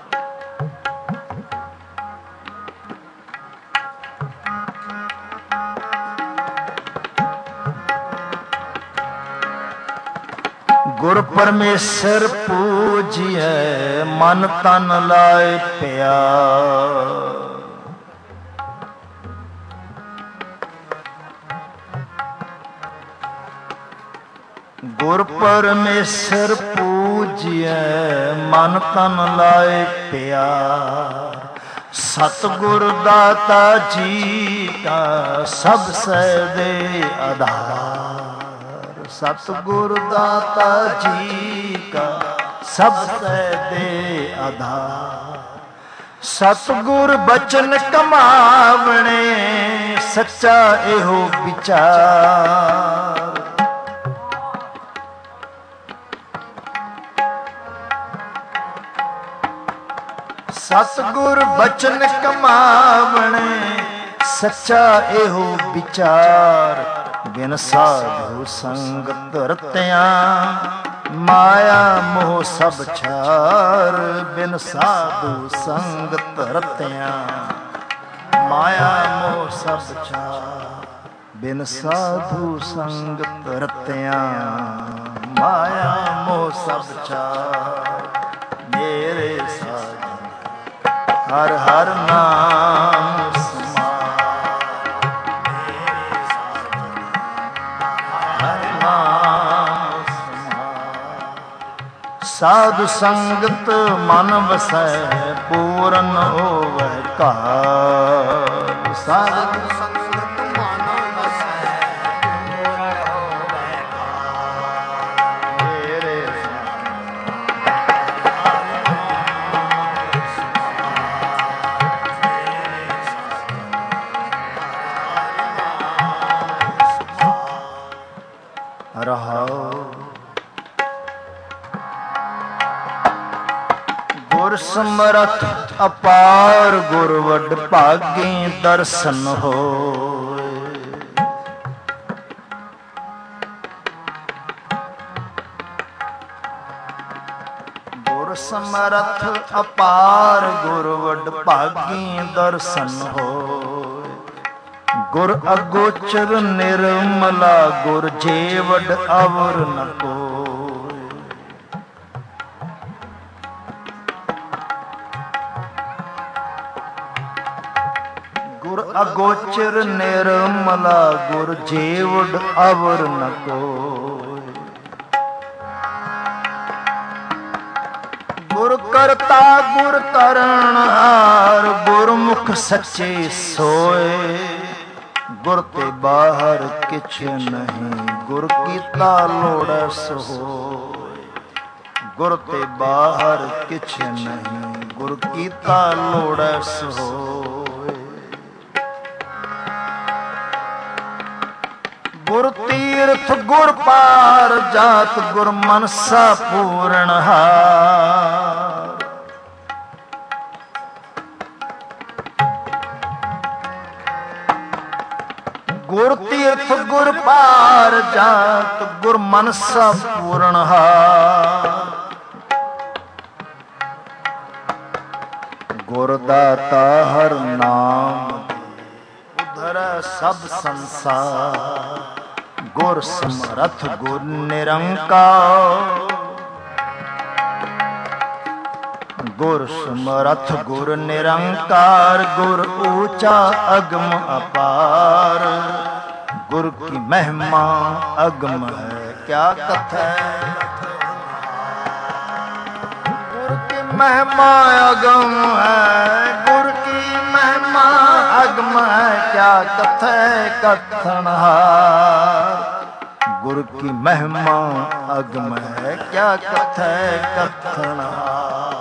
ਗੁਰ ਪਰਮੇਸ਼ਰ ਪੂਜਿਐ ਮਨ ਤਨ ਲਾਇ ਪਿਆਰ। ਗੁਰ ਪਰਮੇਸ਼ਰ ਪੂਜਿਐ ਮਨ ਤਨ ਲਾਇ ਪਿਆਰ। सतगुर दाता जी का सबसे दे आधार। सतगुर दाता जी का सबसे दे आधार। सतगुर बचन कमावणे सच्चा एहो विचार। सतगुर बचन कमावणे सच्चा एहो विचार। बिन साधु संगत रत्या माया मोह सब छार। बिन साधु संगत रत्या माया मोह सब छार। बिन साधु संगत रत्या माया मोह सब छार। मेरे साधु हर हर नाम साधु संगत मन बसै पूरन होवै कार। साधु संगत मन बसै पूरन होवै कार। मेरे रहाओ। गुर समरथ अपार गुर वड भागे दर्शन होए। गुर समरथ अपार गुर वड भागे दर्शन होए। गुर अगोचर निर्मला गुर जेवड अवर न कोय। गुर अगोचर निर्मला गुर जेवड अवर न कोय। गुर करता गुर करणहार गुरमुख सच्चे सोए। गुर ते बाहर किछ नहीं गुर कीता लोड़स होए। गुर ते बाहर किछ नहीं गुर कीता लोड़स होए। गुर तीर्थ गुर पार जात गुर मनसा पूरणहार। गुर तीर्थ गुर पार जात गुर मनसा पूरणहार। गुर दाता हर नाम उधर सब संसार। गुर समरथ गुर निरंकार। गुर समरथ गुर निरंकार गुर ऊंचा अगम अपार। गुर की महिमा अगम है क्या कथा। गुर की महिमा अगम है गुर की महिमा अगम है क्या कथा कथनहार। गुर की महिमा अगम है क्या कथा कथनहार।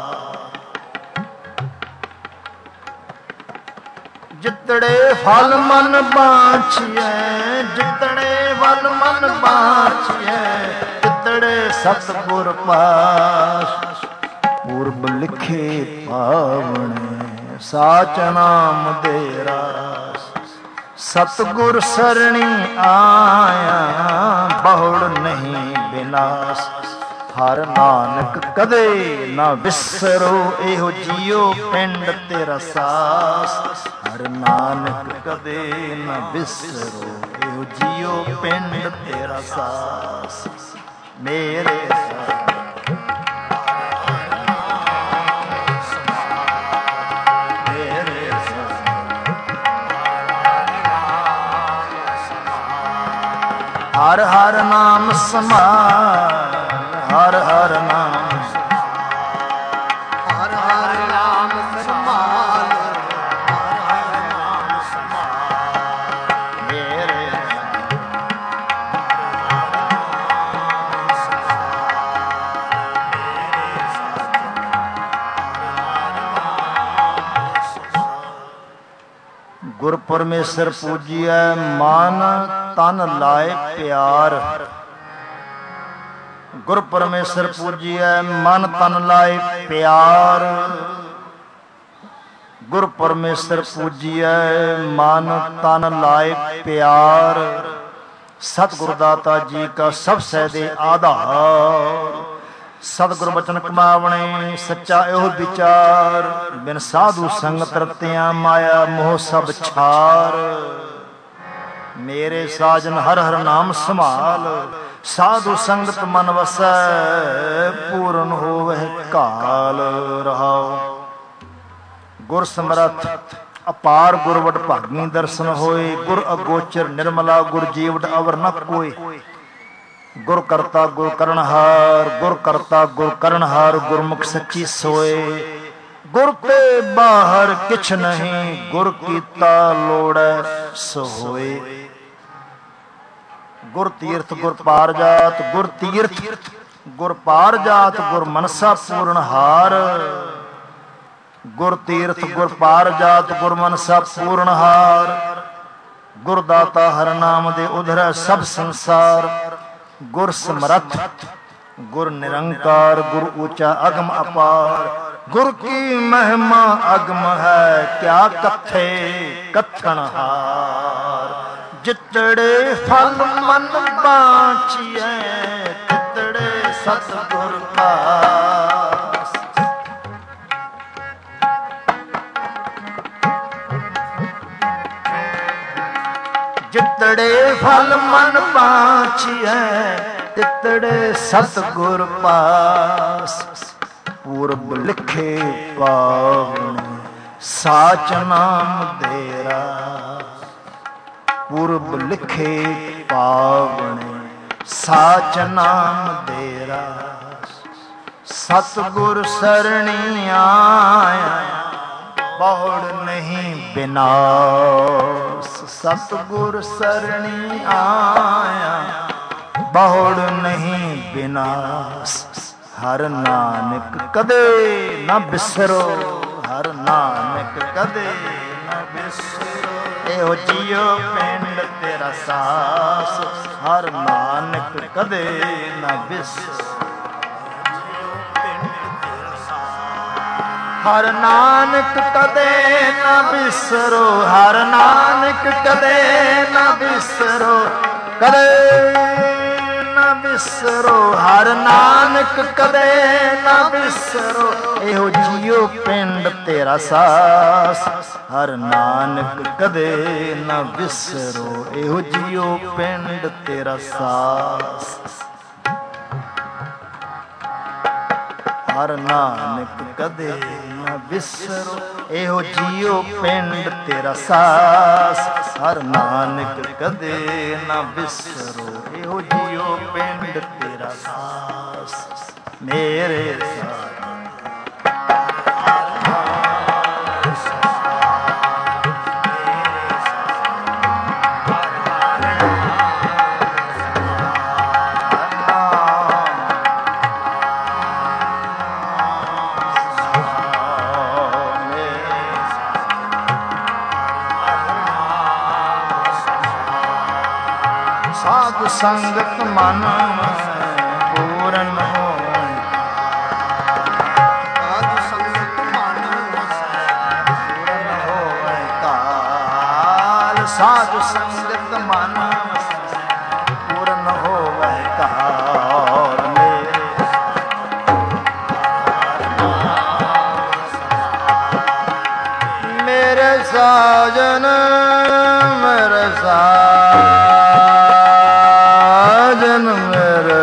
जितने फल मन बाछिए जितने फल मन बाछिए जितने सतगुर पास। पूर्व लिखे पावने साच नाम दे रास। सतगुर सरणी आया बहुड़ नहीं विनाश। हर नानक कदे न बिसरो एहो जियो पिंड तेरा सास। हर नानक कदे न बिसरो एहो जियो पिंड तेरा सास। मेरे हर हर नाम समान हर हर नाम हर हर नाम समान परमेश्वर पूजिए मन तन लाए प्यार। गुर परमेश्वर पूजिए मन तन लाए प्यार। गुर परमेश्वर पूजिए मन तन लाए प्यार। सतगुरु दाता जी का सब सैदे आधार। सतगुरु बचन कमावणे सच्चा एहो विचार। बिन साधु संगत रतियां माया मोह सब छार। मेरे साजन हर हर नाम संभाल। साधु संगत मन वसै पूर्ण होवै काल रहाओ। गुर समरथ अपार गुरवट भागी दर्शन होए। गुर अगोचर निर्मला गुर जीवट अवर न कोय। गुर करता गुर करनहार गुर करता गुर करनहार गुरमुख सच्ची सोए। गुर ते बाहर किछ नहीं गुर कीता लोड़ै सो होए। गुर तीर्थ गुर पार जात गुर तीर्थ गुर पार जात गुर मनसा पूर्ण हार। गुर तीर्थ गुर पार जात गुर मनसा पूर्ण हार। गुर दाता हर नाम दे उधर सब संसार। गुर समरथ गुर निरंकार गुर ऊंचा अगम अपार। गुर की महिमा अगम है क्या कथे कथन हार। जितड़े फल मन बाँचिए तितड़े सतगुर पास। जितड़े फल मन बाँचिए तितड़े सतगुर पास। पूर्व लिखे पावन साच नाम देरा। पूर्व लिखे पावन साच नाम देरा। सतगुर सरणी आया बहुड़ नहीं बिनाश। सतगुर सरणी आया बहुड़ नहीं विनाश। हर नानक कदे न बिसरो हर नानक कदे न बिसरो। एहो जियो पिंड तेरा सास हर नानक कदे न बिसरो। हर नानक कदे न बिसरो हर नानक कदे न बिसरो। कदे न बिसरो हर नानक कदे न बिसरो। एहो जियो पिंड तेरा सास हर नानक कदे न बिसरो। एहो जियो पिंड तेरा सास हर नानक कदे न बिसरो। एहो जियो पिंड तेरा सास हर नानक कदे न बिसरो। एहो जियो पिंड तेरा सास मेरे साथ। साधु संगत मन पूरन होए। साधु संगत मन पूरन होए काल। साधु संगत मन पूरन होए काल। मेरे साजन मेरे साजन मेरे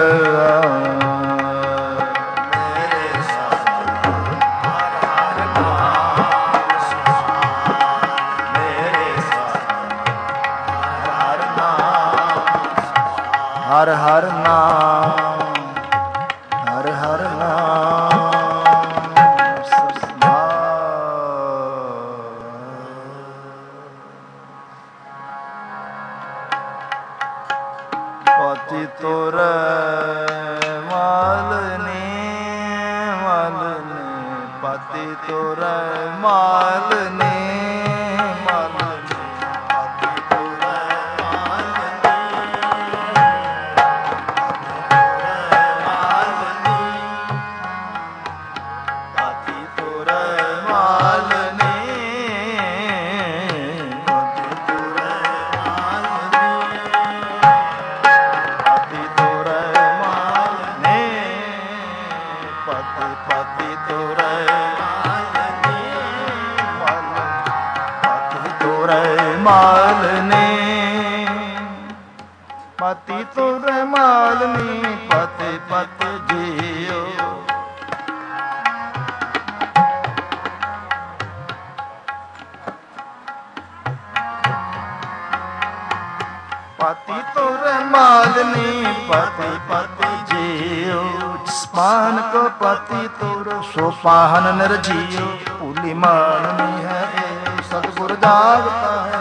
हर हर नाम हर हर पति तोर मालने मालने पति तोर मालने मालने ਮਾਲਨੀ ਪਤੀ ਤੁਰ ਮਾਲਨੀ ਪਤੀ ਪਤ ਜੀਓ ਪਤੀ ਤੁਰ ਮਾਲਨੀ ਪਤੀ ਪਤ ਜੀਓ ਜਿਸ ਪਾਹਨ ਕੋ ਪਤੀ ਤੁਰ ਸੋ ਪਾਹਨ ਨਿਰਜੀਓ ਭੂਲੀ ਮਾਲਨੀ ਹੈ ਸਤਿਗੁਰ ਜਾਗਤਾ ਹੈ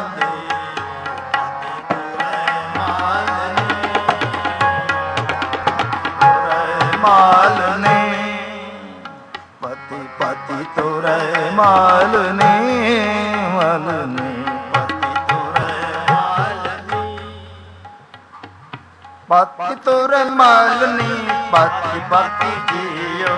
ਮਾਲਨੀ ਪਤੀ ਪਤੀ ਤੁਰੈ ਮਾਲਨੀ ਮਾਲਨੀ ਪਤੀ ਤੁਰੈ ਮਾਲਨੀ ਪਤੀ ਪਤੀ ਜੀਓ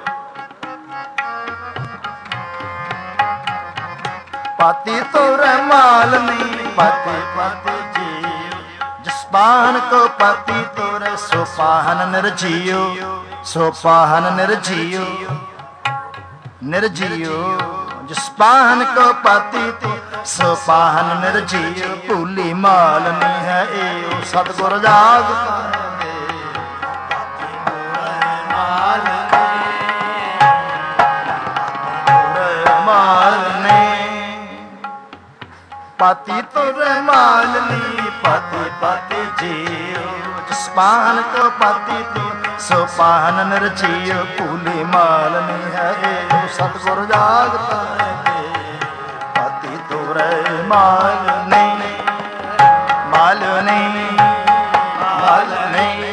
ਪਤੀ ਤੁਰੈ ਮਾਲਨੀ ਪਤੀ ਪਤੀ ਜੀਓ ਜਿਸ ਪਾਹਨ ਕੋ ਪਤੀ ਤੁਰੈ ਸੋ ਪਾਹਨ ਨਿਰਜੀਓ ਸੋ ਪਾਹਨ ਨਿਰਜੀਓ ਨਿਰਜੀਓ ਜਿਸ ਪਾਹਨ ਕੋ ਪਤੀ ਤੁਰੈ ਸੋ ਪਾਹਨ ਨਿਰਜੀਓ ਭੂਲੀ ਮਾਲਨੀ ਹੈ ਏਉ ਸਤਿਗੁਰ ਜਾਗਤਾ ਹੈ ਪਤੀ ਤੁਰੈ ਮਾਲਨੀ ਪਤੀ ਪਤੀ ਜੀਓ ਜਿਸ ਪਾਹਨ ਕੋ ਪਤੀ ਤੁਰੈ ਸੋ ਪਾਹਨ ਨਿਰਜੀਓ ਭੂਲੀ ਮਾਲਨੀ ਹੈ ਏਉ ਸਤਿਗੁਰ ਜਾਗਤਾ ਹੈ ਪਤੀ ਤੁਰੈ ਮਾਲਨੀ ਮਾਲਨੀ ਮਾਲਨੀ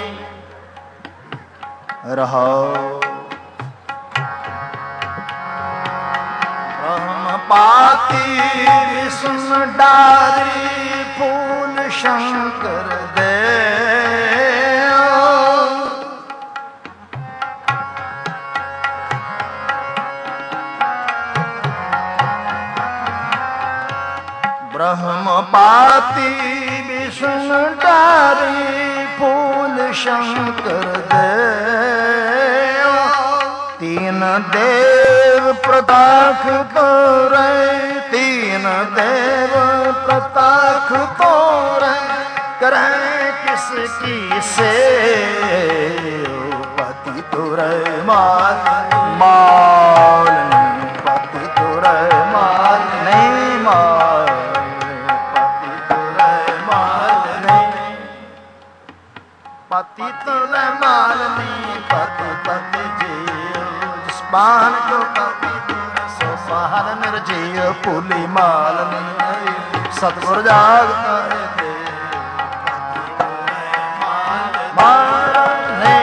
ਰਹਾਉ ਪਾਤੀ ਵਿਸ਼ਨ ਡਾਰੀ ਫੂਲ ਸ਼ੰਕਰ ਦੇ ਬ੍ਰਹਮ ਪਾਤੀ ਵਿਸ਼ਨ ਡਾਰੀ ਫੂਲ ਸ਼ੰਕਰ ਦੇ तीन देव प्रताख तोरै तीन देव प्रताख तोरै करह किसकी से पति तुरै मालनी पति तुरै मालनी पति तुरै मालनी पति तुरै मालनी पति पति पाहन को पति सो पाहन निरजीयो भूली मालनी सतगुर जागता है मालनी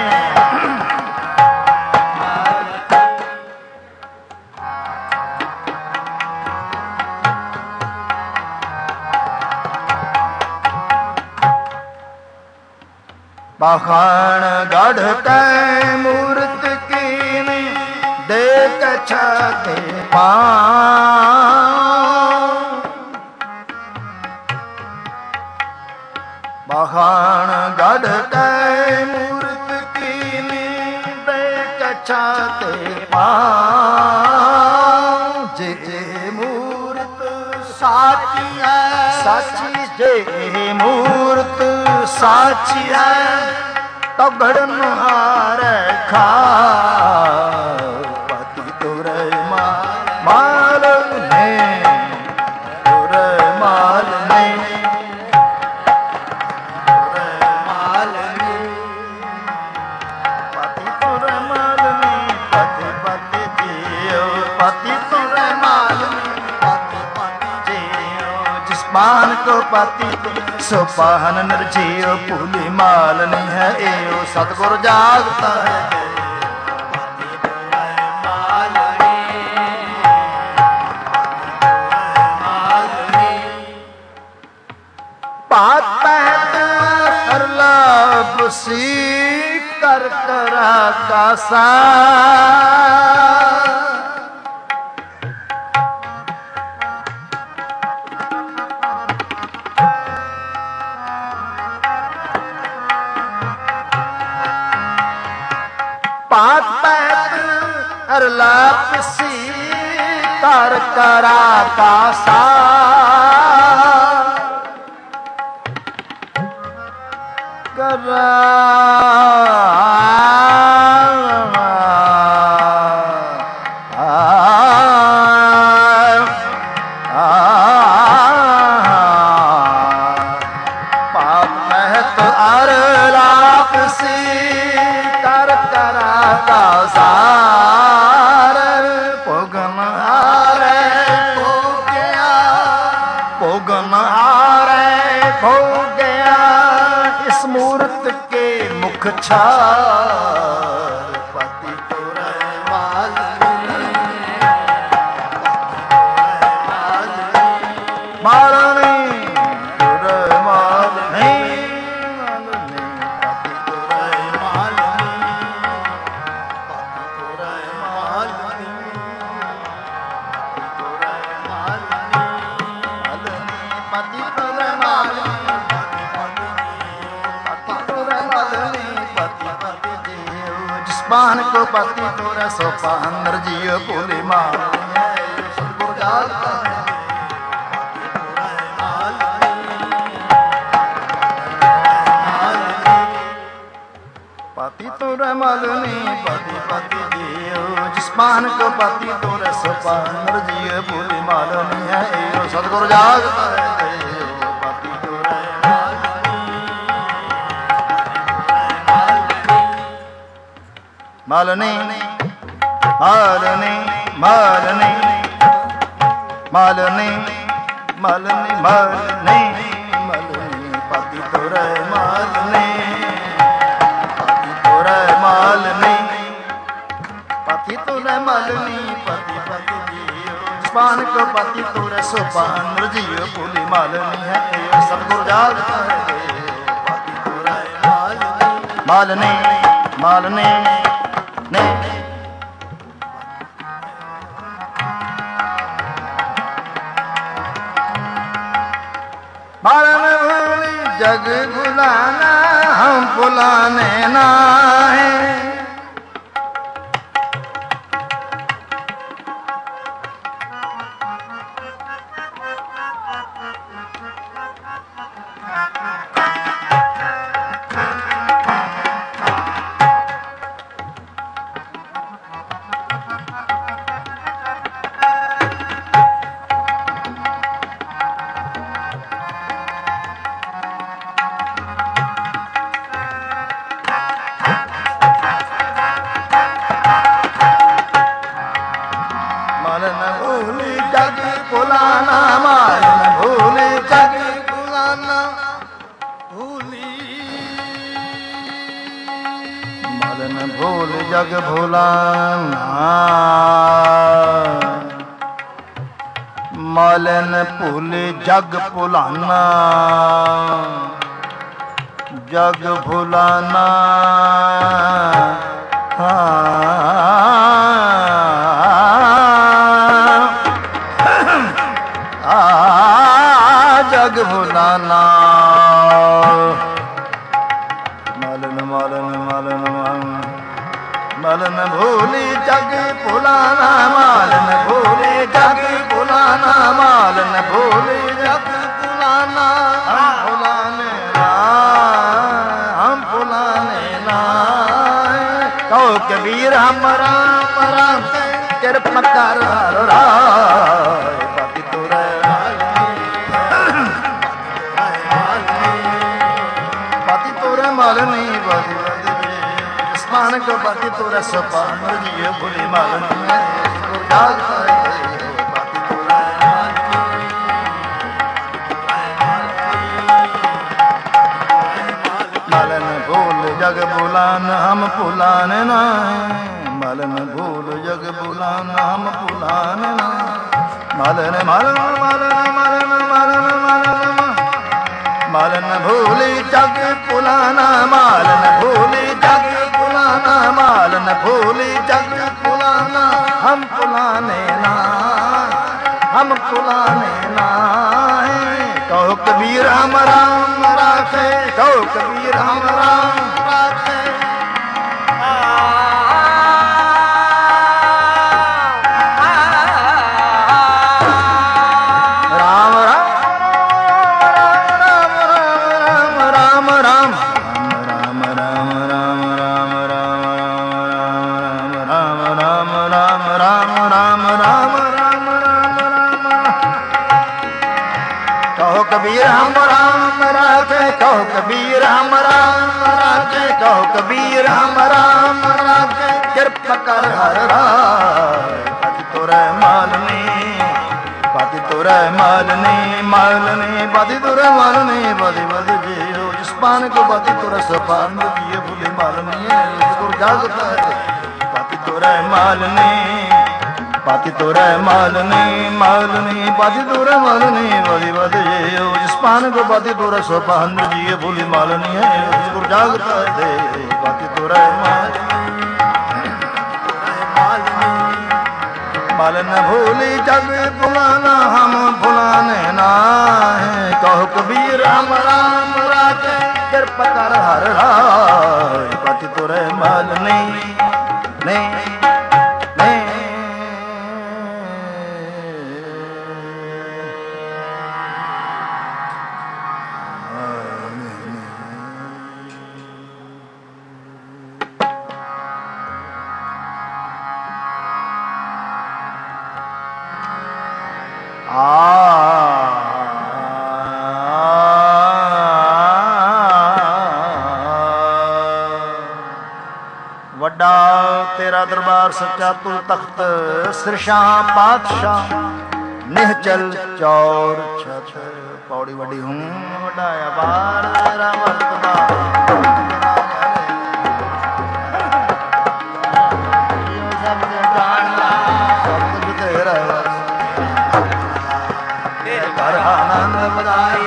पाखंड गढ़ कै मूर्त कीन देख छते पाखंड गढ़ कै मूर्त कीनी देख छते जे मूर्त साची है साची जे मूर्त साची है तगड़ नुहार खा पाहन को पति सो पाहन निरजीयो भूली मालनी है एओ सतगुर जागता है पात पहत अरलाप सी कर करा का सा पात पैत अरलाप सी कर करा का सा करा पाप महत अर लाप सी कर करा का सार भोगन हारे हो गया भोगन हारे हो गया इस मूर्त के मुख छार पति तुरे मालनी तुरे मालनी पति तुरे मालनी पति तुरे मालनी पति तुरे मालनी जिसपान को पति तोरा सोपा अंदर जियो बोले माल पति तोरा मालनी पति पति जियो जिसपान को पति तोरा सोपा अंदर जियो बोले मालनी है सदगुरु जागता है पति तोरा मालनी मालनी मालनी मालनी मालनी मालनी मालनी पति तोरे मालनी पति तोरे मालनी पति तोरे मालनी पति पति जियो जिसपान को पति तोरे सोपान जियो बोली मालनी है सतगुरु जागता है पति तोरे मालनी मालनी मालन भूली जग भुलाना हम भुलाने ना है जग भुलाना मालन भूल जग भुलाना जग भुलाना जग भुलाना मालन मालन मालन मालन भूली जग भुलाना मालन भूली जग भुलाना मालन भूली जग भुलाना हम भुलाने ना कहो कबीर हम राम राम कृपा कर राय पति तोरे पति तोरे मालनी मान को पति तोरा सोपान जियो भूली मालनी जागता है पति तोरा मालन भूल जग बुलान हम पुलान ना मालन भूल जग बुलान हम पुलान ना मालन मालन मालन मालन मालन मालन मालन भूली जग पुलाना मालन भूली जग पुलाना मालन भूली जग पुलाना हम पुलाने ना कहो कबीर हम राम राखे कहो कबीर हम राम राखे राम राम राम राम राम राम राम हम राम राखे, कहो कबीर हम राम राखे, कहो कबीर हम राम राखे। कृपा कर हर राय, पति तुरै मालनी, पति तुरै मालनी, मालनी पति तुरै मालनी, बदि बदि जियो जिस पान को पति तुरै सपान दिए भूले मालनी गुरु जागता है। पति तुरै मालनी, पति तुरै मालनी, मालनी पति तुरै मालनी, बदि बदि जियो जिस पान को पति तुरै सपान दिए भूले मालनी है गुरु जागता है। पति तुरै मालनी, माल न भूली जग भुलाना, हम भुलाने ना है। कहो कबीर हम राम राखे, कृपा कर हर राय, पति तुरै मालनी, नहीं नहीं वड्डा तेरा दरबार सच्चा तू तख्त, सिरशाह पातशाह निहचल चौर छत। पौड़ी वड्डी हूँ वड्डाया बार तेरा मर्तबा, सब जानला सब कुछ तेरा, तेरे घर आनंद बधाई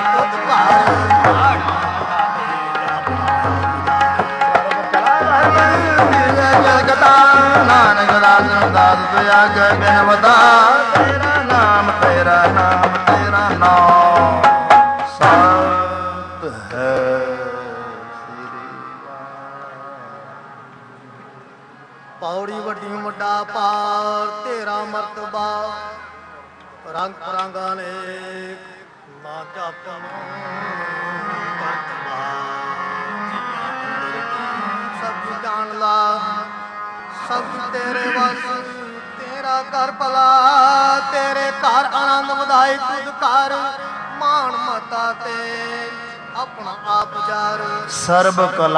नानक दास दास तुया के बिन बता, तेरा नाम तेरा नाम तेरा नाम सत है। पौड़ी वड्डी वड्डा पार तेरा मर्तबा, रंग परांगा ने ना जापन सब जान ला, सब तेरे वस तेरा घर भला, तेरे घर आनंद बधाई खुद कर, मान मता ते अपना आप जार। सर्ब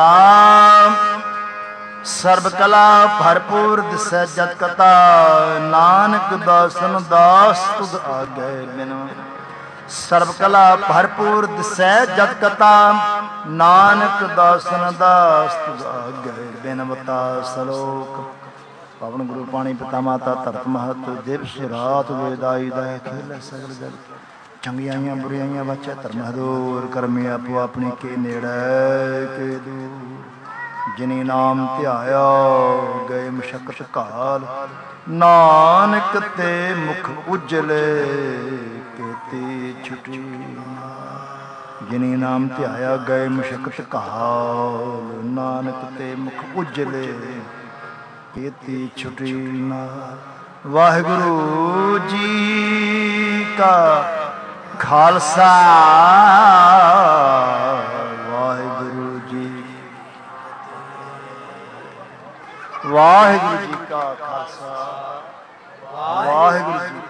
कला भरपूर दिसै जत कथा, नानक दासन दास तुद आगे बिन। सर्ब कला भरपूर दिसै जत कथा, नानक दासन दास तुद आगे बिनवता। सलोक पवन गुरु पाणी पिता माता धरत महत, दिवस रात वेदाई दै खेल सगल जग। चंगियाइयां बुराइयां बचै धर्म हदूर, करमी आपो अपनी के नेड़े के दूर। जिनी नाम ध्याया गए मशक्कत काल, नानक ते मुख उजले केती छुटी। जिनी नाम ध्याया गए मशक्कत काल, नानक ते मुख उजले केती छुटी नाल। वाहिगुरु जी का खालसा, वाहिगुरु जी, वाहिगुरु जी का खालसा, वाहिगुरु जी